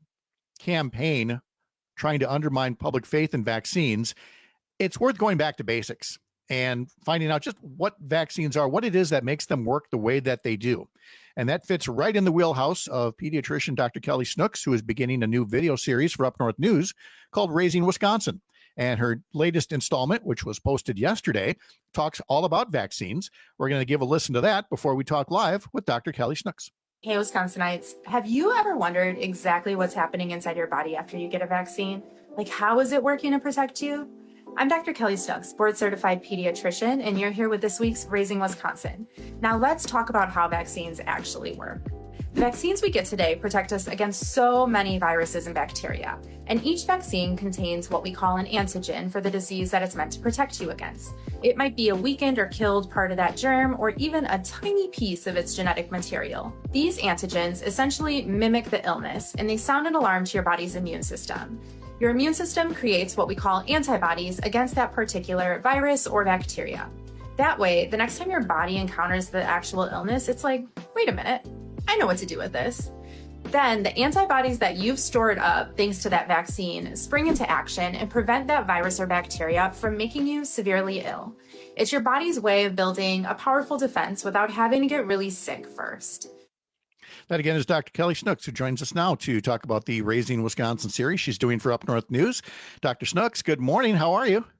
campaign trying to undermine public faith in vaccines, it's worth going back to basics and finding out just what vaccines are, what it is that makes them work the way that they do. And that fits right in the wheelhouse of pediatrician Dr. Kelly Snooks, who is beginning a new video series for Up North News called Raising Wisconsin. And her latest installment, which was posted yesterday, talks all about vaccines. We're going to give a listen to that before we talk live with Dr. Kelly Snooks. Hey, Wisconsinites, have you ever wondered exactly what's happening inside your body after you get a vaccine? Like, how is it working to protect you? I'm Dr. Kelly Snooks, board-certified pediatrician, and you're here with this week's Raising Wisconsin. Now let's talk about how vaccines actually work. The vaccines we get today protect us against so many viruses and bacteria, and each vaccine contains what we call an antigen for the disease that it's meant to protect you against. It might be a weakened or killed part of that germ, or even a tiny piece of its genetic material. These antigens essentially mimic the illness, and they sound an alarm to your body's immune system. Your immune system creates what we call antibodies against that particular virus or bacteria. That way, the next time your body encounters the actual illness, it's like, wait a minute, I know what to do with this. Then the antibodies that you've stored up thanks to that vaccine spring into action and prevent that virus or bacteria from making you severely ill. It's your body's way of building a powerful defense without having to get really sick first. That again is Dr. Kelly Snooks, who joins us now to talk about the Raising Wisconsin series she's doing for Up North News. Dr. Snooks, good morning. How are you?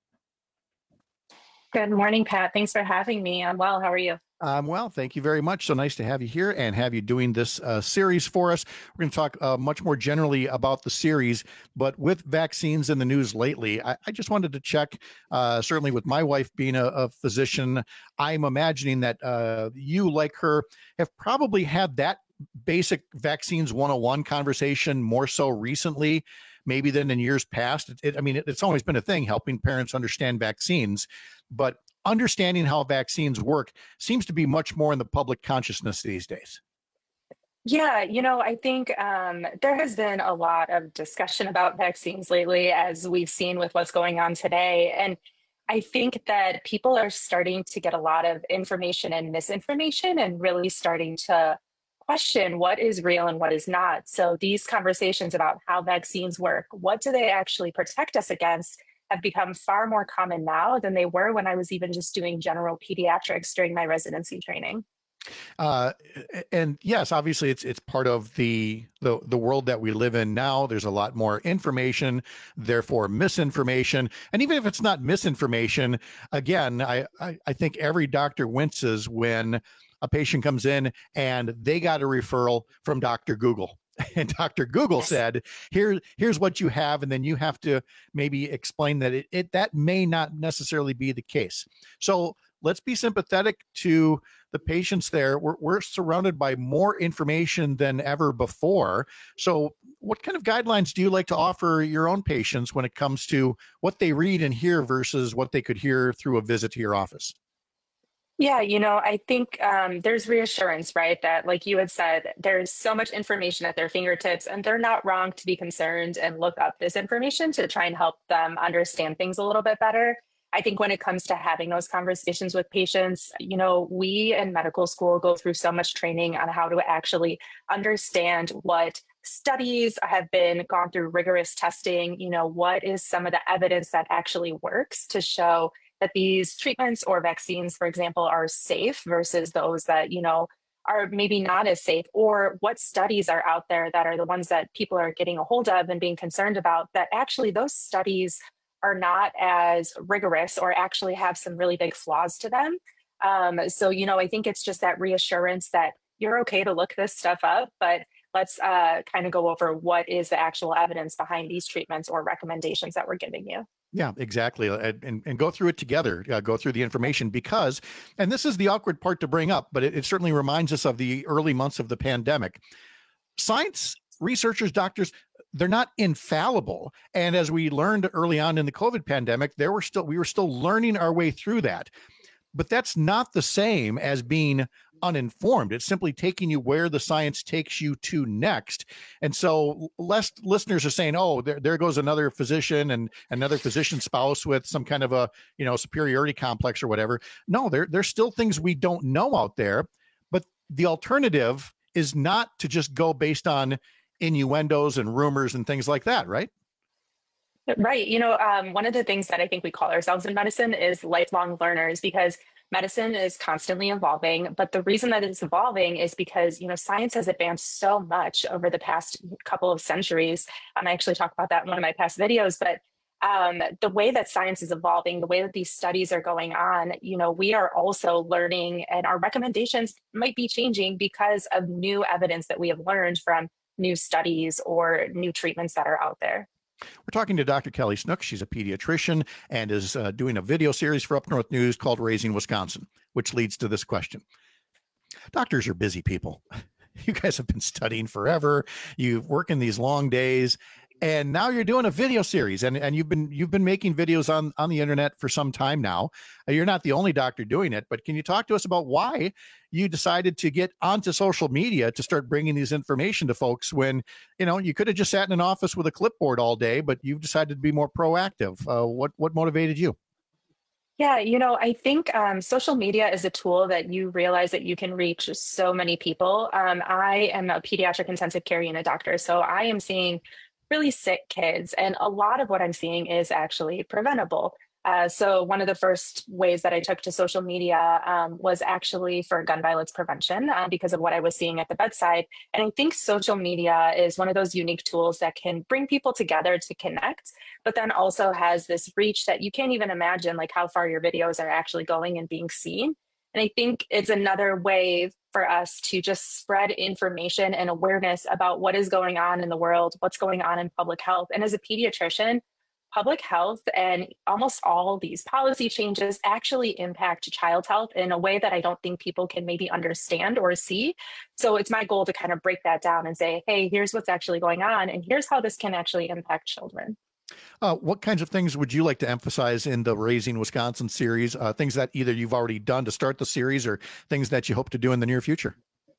Good morning, Pat. Thanks for having me. I'm well. How are you? Well, thank you very much. So nice to have you here and have you doing this series for us. We're going to talk much more generally about the series, but with vaccines in the news lately, I just wanted to check, certainly with my wife being a physician, I'm imagining that you, like her, have probably had that basic vaccines 101 conversation more so recently, maybe than in years past. It's always been a thing, helping parents understand vaccines, but understanding how vaccines work seems to be much more in the public consciousness these days. Yeah, I think there has been a lot of discussion about vaccines lately, as we've seen with what's going on today. And I think that people are starting to get a lot of information and misinformation and really starting to question what is real and what is not. So these conversations about how vaccines work, what do they actually protect us against, have become far more common now than they were when I was even just doing general pediatrics during my residency training. And yes, obviously it's part of the world that we live in now. There's a lot more information, therefore misinformation. And even if it's not misinformation, again, I think every doctor winces when a patient comes in and they got a referral from Dr. Google. And Dr. Google said, here's what you have. And then you have to maybe explain that that may not necessarily be the case. So let's be sympathetic to the patients there. We're surrounded by more information than ever before. So what kind of guidelines do you like to offer your own patients when it comes to what they read and hear versus what they could hear through a visit to your office? Yeah, I think there's reassurance, right? That, like you had said, there's so much information at their fingertips, and they're not wrong to be concerned and look up this information to try and help them understand things a little bit better. I think when it comes to having those conversations with patients, we in medical school go through so much training on how to actually understand what studies have been gone through rigorous testing, what is some of the evidence that actually works to show that these treatments or vaccines, for example, are safe versus those that, are maybe not as safe, or what studies are out there that are the ones that people are getting a hold of and being concerned about, that actually those studies are not as rigorous or actually have some really big flaws to them. So, I think it's just that reassurance that you're okay to look this stuff up, but let's kind of go over what is the actual evidence behind these treatments or recommendations that we're giving you. Yeah, exactly. And go through it together, go through the information because, and this is the awkward part to bring up, but it certainly reminds us of the early months of the pandemic. Science, researchers, doctors, they're not infallible. And as we learned early on in the COVID pandemic, we were still learning our way through that. But that's not the same as being uninformed. It's simply taking you where the science takes you to next. And so less listeners are saying, oh, there goes another physician and another physician spouse with some kind of a, superiority complex or whatever. No, there's still things we don't know out there. But the alternative is not to just go based on innuendos and rumors and things like that, right? Right. One of the things that I think we call ourselves in medicine is lifelong learners, because medicine is constantly evolving. But the reason that it's evolving is because, science has advanced so much over the past couple of centuries. And I actually talk about that in one of my past videos. But the way that science is evolving, the way that these studies are going on, we are also learning, and our recommendations might be changing because of new evidence that we have learned from new studies or new treatments that are out there. We're talking to Dr. Kelly Snook. She's a pediatrician and is doing a video series for Up North News called Raising Wisconsin, which leads to this question. Doctors are busy people. You guys have been studying forever. You work in these long days, and now you're doing a video series, and you've been making videos on the internet for some time now. You're not the only doctor doing it, but can you talk to us about why you decided to get onto social media to start bringing these information to folks when, you could have just sat in an office with a clipboard all day, but you've decided to be more proactive. What motivated you? Yeah, I think social media is a tool that you realize that you can reach so many people. I am a pediatric intensive care unit doctor, so I am seeing really sick kids, and a lot of what I'm seeing is actually preventable. So one of the first ways that I took to social media was actually for gun violence prevention because of what I was seeing at the bedside. And I think social media is one of those unique tools that can bring people together to connect, but then also has this reach that you can't even imagine, like how far your videos are actually going and being seen. And I think it's another way for us to just spread information and awareness about what is going on in the world, what's going on in public health. And as a pediatrician, public health and almost all these policy changes actually impact child health in a way that I don't think people can maybe understand or see. So it's my goal to kind of break that down and say, hey, here's what's actually going on, and here's how this can actually impact children. What kinds of things would you like to emphasize in the Raising Wisconsin series? Things that either you've already done to start the series or things that you hope to do in the near future?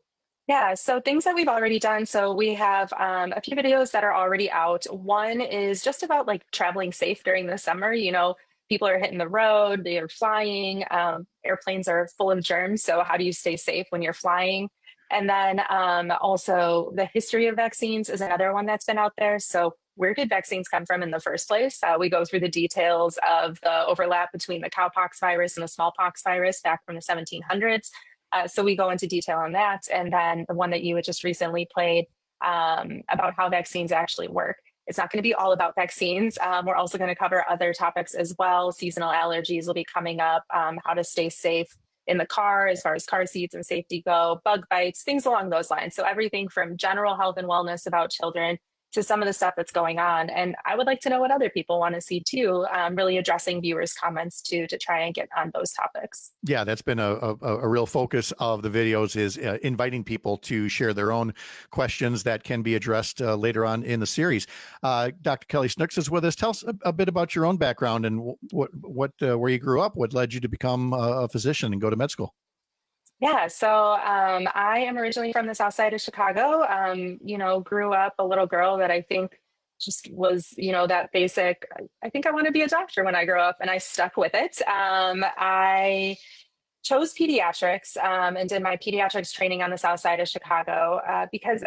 Yeah, so things that we've already done. So we have a few videos that are already out. One is just about like traveling safe during the summer. people are hitting the road, they are flying, airplanes are full of germs. So how do you stay safe when you're flying? And then also the history of vaccines is another one that's been out there. So where did vaccines come from in the first place? We go through the details of the overlap between the cowpox virus and the smallpox virus back from the 1700s. So we go into detail on that. And then the one that you had just recently played about how vaccines actually work. It's not going to be all about vaccines. We're also going to cover other topics as well. Seasonal allergies will be coming up, how to stay safe in the car as far as car seats and safety go, bug bites, things along those lines. So everything from general health and wellness about children to some of the stuff that's going on. And I would like to know what other people want to see too, really addressing viewers' comments to try and get on those topics. Yeah, that's been a real focus of the videos is inviting people to share their own questions that can be addressed later on in the series. Dr. Kelly Snooks is with us. Tell us a bit about your own background and where you grew up, what led you to become a physician and go to med school. Yeah, so I am originally from the south side of Chicago, grew up a little girl that I think just was, that basic, I think I want to be a doctor when I grow up, and I stuck with it. I chose pediatrics and did my pediatrics training on the south side of Chicago because,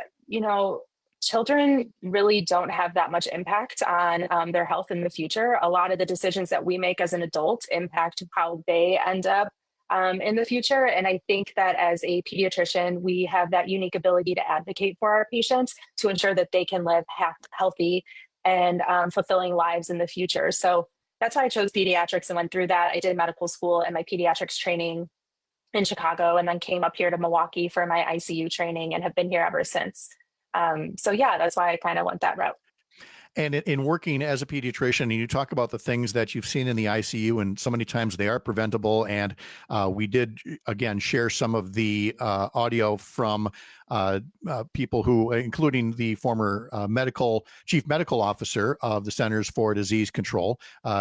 children really don't have that much impact on their health in the future. A lot of the decisions that we make as an adult impact how they end up in the future. And I think that as a pediatrician, we have that unique ability to advocate for our patients to ensure that they can live healthy and fulfilling lives in the future. So that's why I chose pediatrics and went through that. I did medical school and my pediatrics training in Chicago, and then came up here to Milwaukee for my ICU training and have been here ever since. So yeah, that's why I kind of went that route. And in working as a pediatrician, and you talk about the things that you've seen in the ICU, and so many times they are preventable. And we did, again, share some of the audio from people who, including the former chief medical officer of the Centers for Disease Control,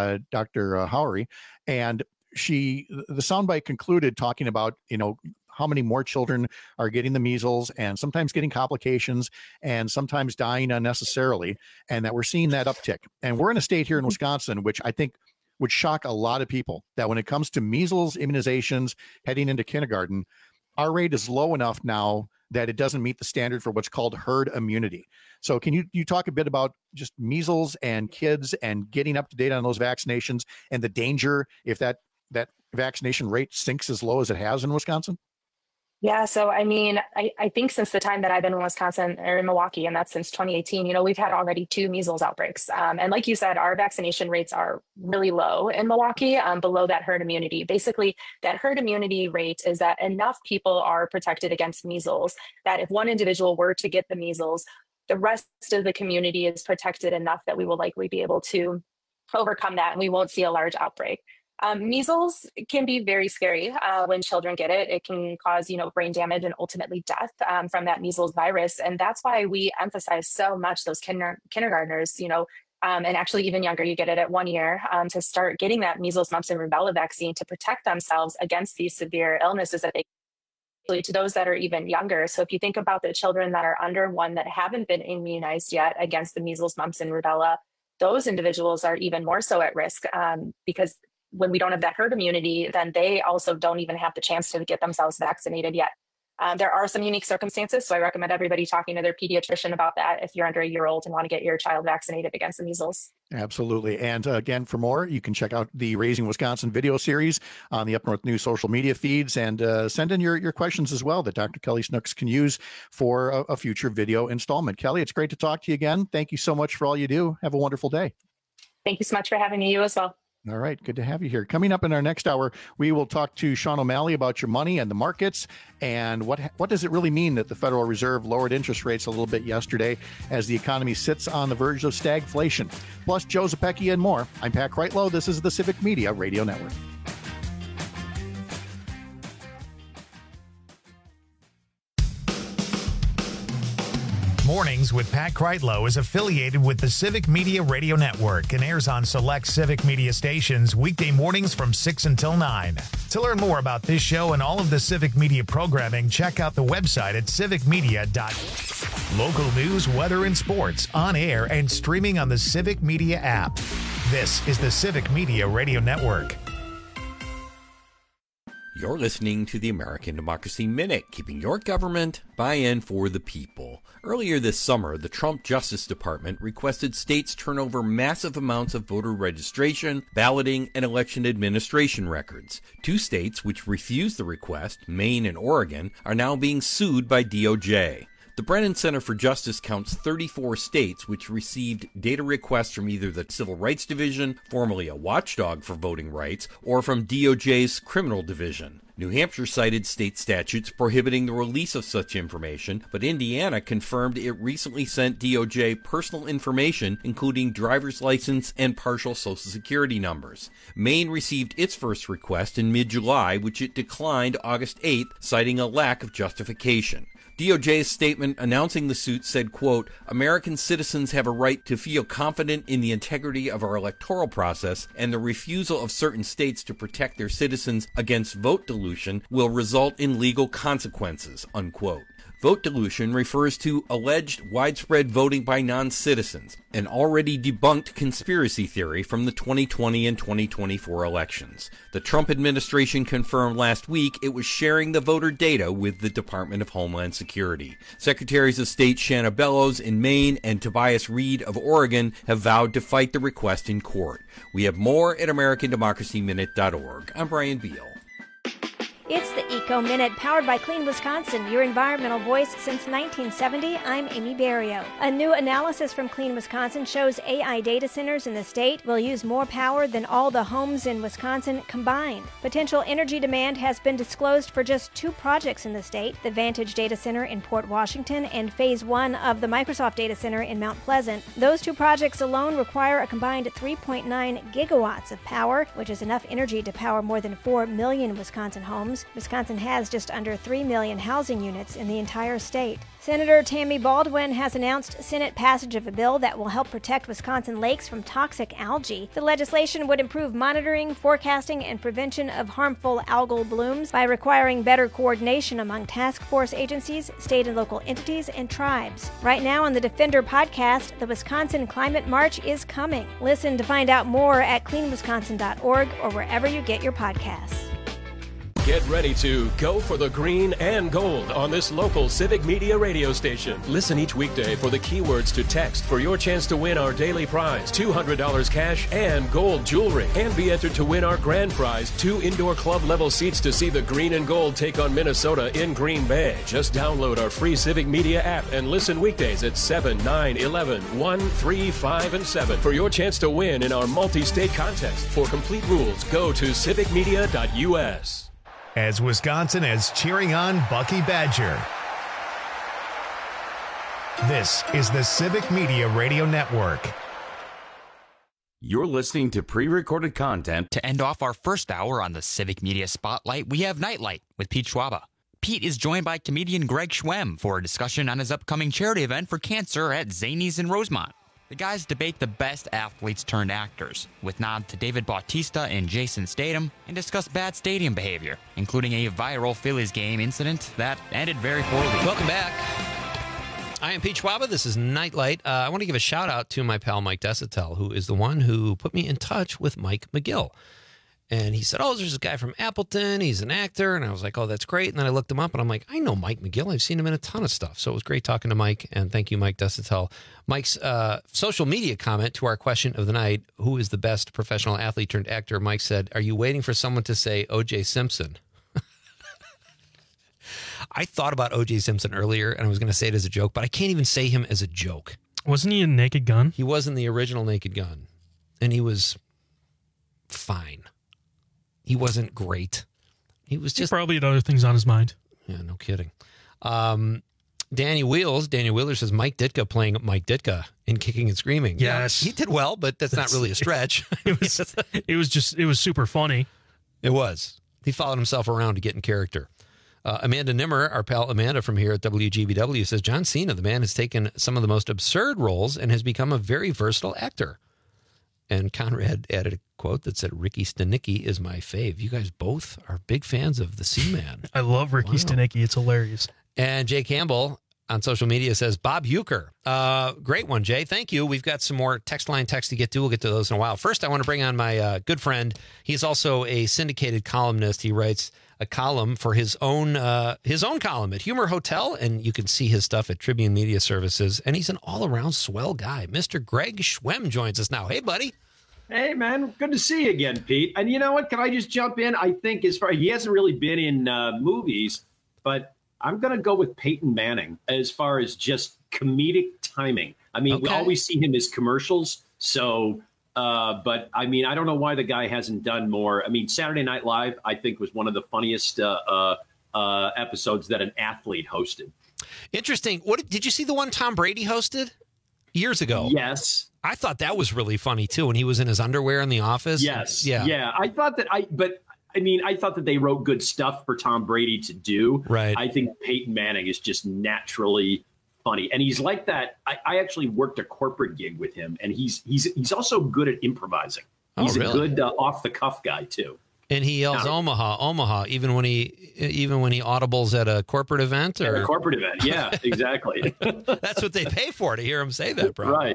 Dr. Howery. And the soundbite concluded talking about, how many more children are getting the measles and sometimes getting complications and sometimes dying unnecessarily, and that we're seeing that uptick. And we're in a state here in Wisconsin, which I think would shock a lot of people, that when it comes to measles immunizations heading into kindergarten, our rate is low enough now that it doesn't meet the standard for what's called herd immunity. So can you talk a bit about just measles and kids and getting up to date on those vaccinations and the danger if that vaccination rate sinks as low as it has in Wisconsin? Yeah. So, I think since the time that I've been in Wisconsin or in Milwaukee, and that's since 2018, we've had already 2 measles outbreaks. And like you said, our vaccination rates are really low in Milwaukee, below that herd immunity. Basically, that herd immunity rate is that enough people are protected against measles that if one individual were to get the measles, the rest of the community is protected enough that we will likely be able to overcome that and we won't see a large outbreak. Measles can be very scary when children get it. It can cause, brain damage and ultimately death from that measles virus. And that's why we emphasize so much those kindergartners, and actually even younger, you get it at 1 year, to start getting that measles, mumps, and rubella vaccine to protect themselves against these severe illnesses that they to those that are even younger. So if you think about the children that are under 1 that haven't been immunized yet against the measles, mumps, and rubella, those individuals are even more so at risk because when we don't have that herd immunity, then they also don't even have the chance to get themselves vaccinated yet. There are some unique circumstances, so I recommend everybody talking to their pediatrician about that if you're under 1 year old and want to get your child vaccinated against the measles. Absolutely. And again, for more, you can check out the Raising Wisconsin video series on the Up North News social media feeds, and send in your questions as well that Dr. Kelly Snooks can use for a future video installment. Kelly, it's great to talk to you again. Thank you so much for all you do. Have a wonderful day. Thank you so much for having me. You as well. All right. Good to have you here. Coming up in our next hour, we will talk to Sean O'Malley about your money and the markets and what does it really mean that the Federal Reserve lowered interest rates a little bit yesterday as the economy sits on the verge of stagflation. Plus, Joe Zepecki and more. I'm Pat Kreitlow. This is the Civic Media Radio Network. Mornings with Pat Kreitlow is affiliated with the Civic Media Radio Network and airs on select Civic Media stations weekday mornings from 6 until 9. To learn more about this show and all of the Civic Media programming, check out the website at civicmedia.com. Local news, weather, and sports on air and streaming on the Civic Media app. This is the Civic Media Radio Network. You're listening to the American Democracy Minute, keeping your government by and for the people. Earlier this summer, the Trump Justice Department requested states turn over massive amounts of voter registration, balloting, and election administration records. Two states which refused the request, Maine and Oregon, are now being sued by DOJ. The Brennan Center for Justice counts 34 states which received data requests from either the Civil Rights Division, formerly a watchdog for voting rights, or from DOJ's Criminal Division. New Hampshire cited state statutes prohibiting the release of such information, but Indiana confirmed it recently sent DOJ personal information, including driver's license and partial Social Security numbers. Maine received its first request in mid-July, which it declined August 8th, citing a lack of justification. DOJ's statement announcing the suit said, quote, American citizens have a right to feel confident in the integrity of our electoral process, and the refusal of certain states to protect their citizens against vote dilution will result in legal consequences, unquote. Vote dilution refers to alleged widespread voting by non-citizens, an already debunked conspiracy theory from the 2020 and 2024 elections. The Trump administration confirmed last week it was sharing the voter data with the Department of Homeland Security. Secretaries of State Shanna Bellows in Maine and Tobias Reed of Oregon have vowed to fight the request in court. We have more at AmericanDemocracyMinute.org. I'm Brian Beal. It's the Eco Minute, powered by Clean Wisconsin, your environmental voice since 1970. I'm Amy Barrio. A new analysis from Clean Wisconsin shows AI data centers in the state will use more power than all the homes in Wisconsin combined. Potential energy demand has been disclosed for just two projects in the state, the Vantage Data Center in Port Washington and Phase 1 of the Microsoft Data Center in Mount Pleasant. Those two projects alone require a combined 3.9 gigawatts of power, which is enough energy to power more than 4 million Wisconsin homes. Wisconsin has just under 3 million housing units in the entire state. Senator Tammy Baldwin has announced Senate passage of a bill that will help protect Wisconsin lakes from toxic algae. The legislation would improve monitoring, forecasting, and prevention of harmful algal blooms by requiring better coordination among task force agencies, state and local entities, and tribes. Right now on the Defender podcast, the Wisconsin Climate March is coming. Listen to find out more at cleanwisconsin.org or wherever you get your podcasts. Get ready to go for the green and gold on this local Civic Media radio station. Listen each weekday for the keywords to text for your chance to win our daily prize, $200 cash and gold jewelry. And be entered to win our grand prize, 2 indoor club level seats to see the green and gold take on Minnesota in Green Bay. Just download our free Civic Media app and listen weekdays at 7, 9, 11, 1, 3, 5, and 7 for your chance to win in our multi-state contest. For complete rules, go to civicmedia.us. As Wisconsin is cheering on Bucky Badger. This is the Civic Media Radio Network. You're listening to pre-recorded content. To end off our first hour on the Civic Media Spotlight, we have Nightlight with Pete Schwaba. Pete is joined by comedian Greg Schwem for a discussion on his upcoming charity event for cancer at Zanies in Rosemont. The guys debate the best athletes turned actors, with nod to David Bautista and Jason Statham, and discuss bad stadium behavior, including a viral Phillies game incident that ended very poorly. Welcome back. I am Pete Schwaba. This is Nightlight. I want to give a shout out to my pal Mike Desitel, who is the one who put me in touch with Mike McGill. And he said, oh, there's this guy from Appleton. He's an actor. And I was like, oh, that's great. And then I looked him up, and I'm like, I know Mike McGill. I've seen him in a ton of stuff. So it was great talking to Mike. And thank you, Mike Desitel. Mike's social media comment to our question of the night, who is the best professional athlete turned actor? Mike said, are you waiting for someone to say O.J. Simpson? I thought about O.J. Simpson earlier, and I was going to say it as a joke, but I can't even say him as a joke. Wasn't he in Naked Gun? He was in the original Naked Gun, and he was fine. He wasn't great. He was just... He probably had other things on his mind. Yeah, no kidding. Daniel Wheeler says Mike Ditka playing Mike Ditka in Kicking and Screaming. Yes. Yeah, he did well, but that's not really a stretch. It was super funny. It was. He followed himself around to get in character. Amanda Nimmer, our pal Amanda from here at WGBW, says John Cena, the man, has taken some of the most absurd roles and has become a very versatile actor. And Conrad added a quote that said, Ricky Stenicki is my fave. You guys both are big fans of the Seaman. I love Ricky Stenicki. It's hilarious. And Jay Campbell, on social media says Bob Euchre. Great one, Jay. Thank you. We've got some more text line texts to get to. We'll get to those in a while. First, I want to bring on my good friend. He's also a syndicated columnist. He writes a column for his own column at Humor Hotel, and you can see his stuff at Tribune Media Services. And he's an all-around swell guy. Mr. Greg Schwem joins us now. Hey, buddy. Hey, man. Good to see you again, Pete. And you know what? Can I just jump in? I think he hasn't really been in movies, but I'm going to go with Peyton Manning as far as just comedic timing. I mean, we always see him as commercials. So, but I mean, I don't know why the guy hasn't done more. I mean, Saturday Night Live, I think, was one of the funniest episodes that an athlete hosted. Interesting. Did you see the one Tom Brady hosted years ago? Yes. I thought that was really funny, too, when he was in his underwear in the office. Yes. Yeah. Yeah. I thought that I thought that they wrote good stuff for Tom Brady to do. Right. I think Peyton Manning is just naturally funny. And he's like that. I actually worked a corporate gig with him, and he's also good at improvising. He's really? a good off the cuff guy, too. And he yells Omaha, even when he audibles at a corporate event? Or? At a corporate event, yeah, exactly. That's what they pay for, to hear him say that, bro. Right.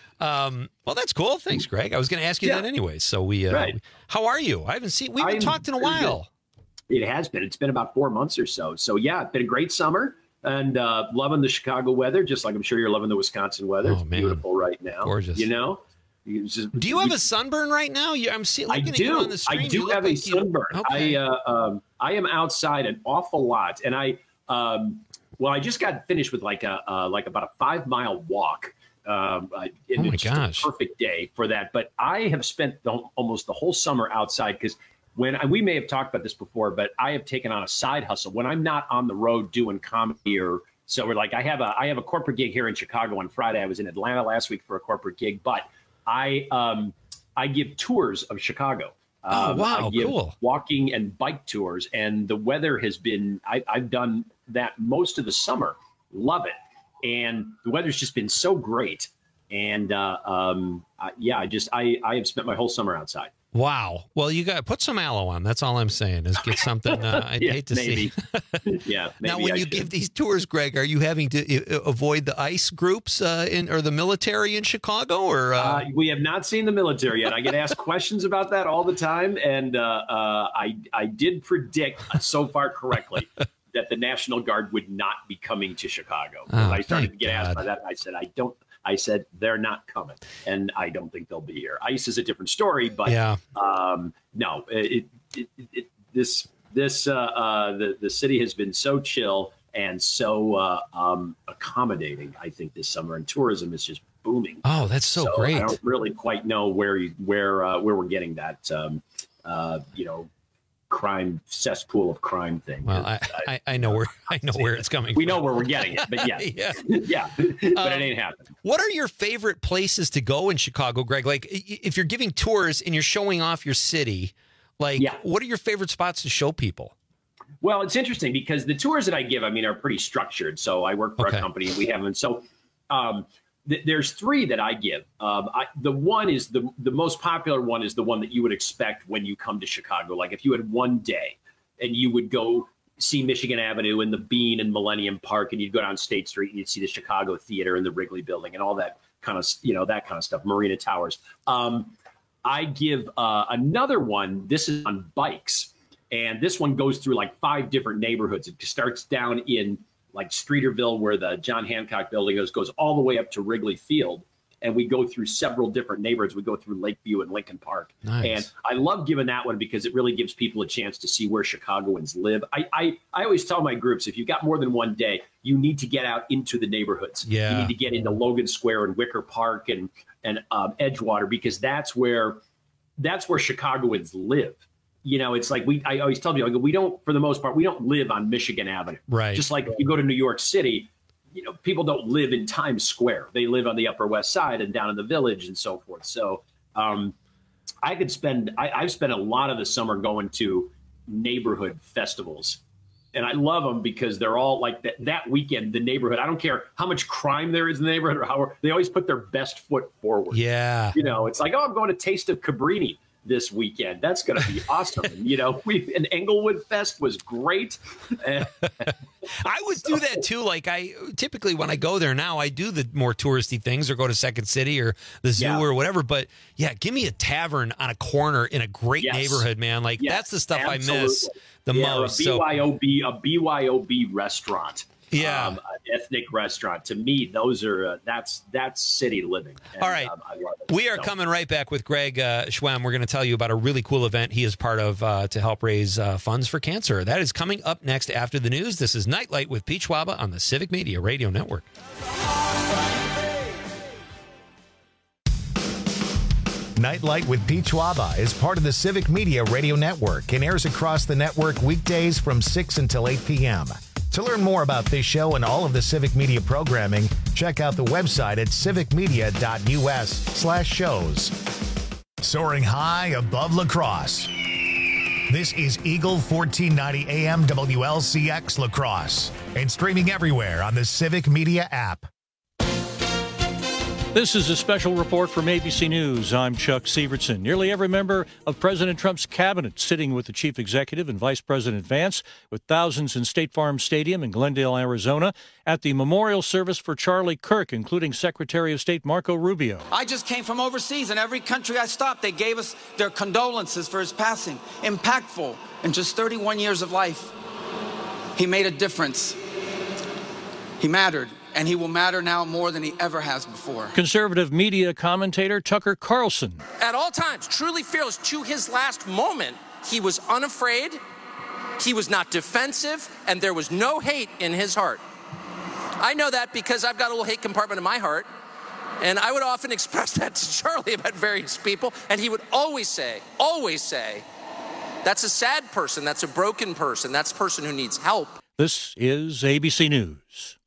Well, that's cool. Thanks, Greg. I was going to ask you that anyway. So how are you? We haven't talked in a while. It has been. It's been about 4 months or so. So yeah, it's been a great summer and loving the Chicago weather, just like I'm sure you're loving the Wisconsin weather. It's beautiful right now. Gorgeous. You know? Do you have a sunburn right now? I'm looking at you on the stream. I do have a sunburn. Okay. I am outside an awful lot, and I just got finished with like about a 5-mile walk. It's just a perfect day for that. But I have spent almost the whole summer outside because we may have talked about this before, but I have taken on a side hustle when I'm not on the road doing comedy so we're like I have a corporate gig here in Chicago on Friday. I was in Atlanta last week for a corporate gig, but I give tours of Chicago. Wow, I give cool. walking and bike tours, and the weather has been. I've done that most of the summer. Love it, and the weather's just been so great. And I have spent my whole summer outside. Wow. Well, you got to put some aloe on. That's all I'm saying is get something. I'd hate to see. Yeah. Maybe now, when you give these tours, Greg, are you having to avoid the ICE groups or the military in Chicago? Or we have not seen the military yet. I get asked questions about that all the time, and I did predict so far correctly that the National Guard would not be coming to Chicago. I started to get asked by that. I said they're not coming, and I don't think they'll be here. ICE is a different story, but no, the city has been so chill and so accommodating. I think this summer, and tourism is just booming. Oh, that's so great. I don't really quite know where we're getting that. Crime cesspool of crime thing. Well, I know where it's coming. We know where we're getting it, but yeah, but it ain't happening. What are your favorite places to go in Chicago, Greg? Like, if you're giving tours and you're showing off your city, what are your favorite spots to show people? Well, it's interesting because the tours that I give, are pretty structured. So I work for a company, and we have them. So there's 3 that I give. The one is the most popular one is the one that you would expect when you come to Chicago. Like if you had one day and you would go see Michigan Avenue and the Bean and Millennium Park, and you'd go down State Street and you'd see the Chicago Theater and the Wrigley Building and all that kind of stuff, Marina Towers. I give another one. This is on bikes. And this one goes through like 5 different neighborhoods. It starts down in like Streeterville, where the John Hancock building goes all the way up to Wrigley Field. And we go through several different neighborhoods. We go through Lakeview and Lincoln Park. Nice. And I love giving that one because it really gives people a chance to see where Chicagoans live. I always tell my groups, if you've got more than one day, you need to get out into the neighborhoods. Yeah. You need to get into Logan Square and Wicker Park and Edgewater, because that's where Chicagoans live. It's like I always tell people, we don't, for the most part, we don't live on Michigan Avenue. Right. Just like if you go to New York City, people don't live in Times Square. They live on the Upper West Side and down in the Village and so forth. So I've spent a lot of the summer going to neighborhood festivals. And I love them because they're all like that weekend, the neighborhood. I don't care how much crime there is in the neighborhood or they always put their best foot forward. Yeah. It's like, I'm going to Taste of Cabrini. this weekend. That's going to be awesome. And Englewood Fest was great. I would do that too. Like I typically, when I go there now, I do the more touristy things or go to Second City or the zoo or whatever. But yeah, give me a tavern on a corner in a great neighborhood, man. Like that's the stuff absolutely. I miss the most. A BYOB restaurant. Yeah, an ethnic restaurant. To me, those are that's city living. And, all right, I love it. We are coming right back with Greg Schwemm. We're going to tell you about a really cool event he is part of to help raise funds for cancer. That is coming up next after the news. This is Nightlight with Pete Schwaba on the Civic Media Radio Network. Nightlight with Pete Schwaba is part of the Civic Media Radio Network and airs across the network weekdays from 6 until 8 p.m. To learn more about this show and all of the Civic Media programming, check out the website at civicmedia.us/shows. Soaring high above La Crosse. This is Eagle 1490 AM WLCX La Crosse and streaming everywhere on the Civic Media app. This is a special report from ABC News. I'm Chuck Sievertson. Nearly every member of President Trump's cabinet sitting with the chief executive and Vice President Vance, with thousands in State Farm Stadium in Glendale, Arizona, at the memorial service for Charlie Kirk, including Secretary of State Marco Rubio. I just came from overseas. In every country I stopped, they gave us their condolences for his passing. Impactful. In just 31 years of life, he made a difference. He mattered. And he will matter now more than he ever has before. Conservative media commentator Tucker Carlson. At all times, truly fearless to his last moment, he was unafraid, he was not defensive, and there was no hate in his heart. I know that because I've got a little hate compartment in my heart, and I would often express that to Charlie about various people, and he would always say, that's a sad person, that's a broken person, that's a person who needs help. This is ABC News.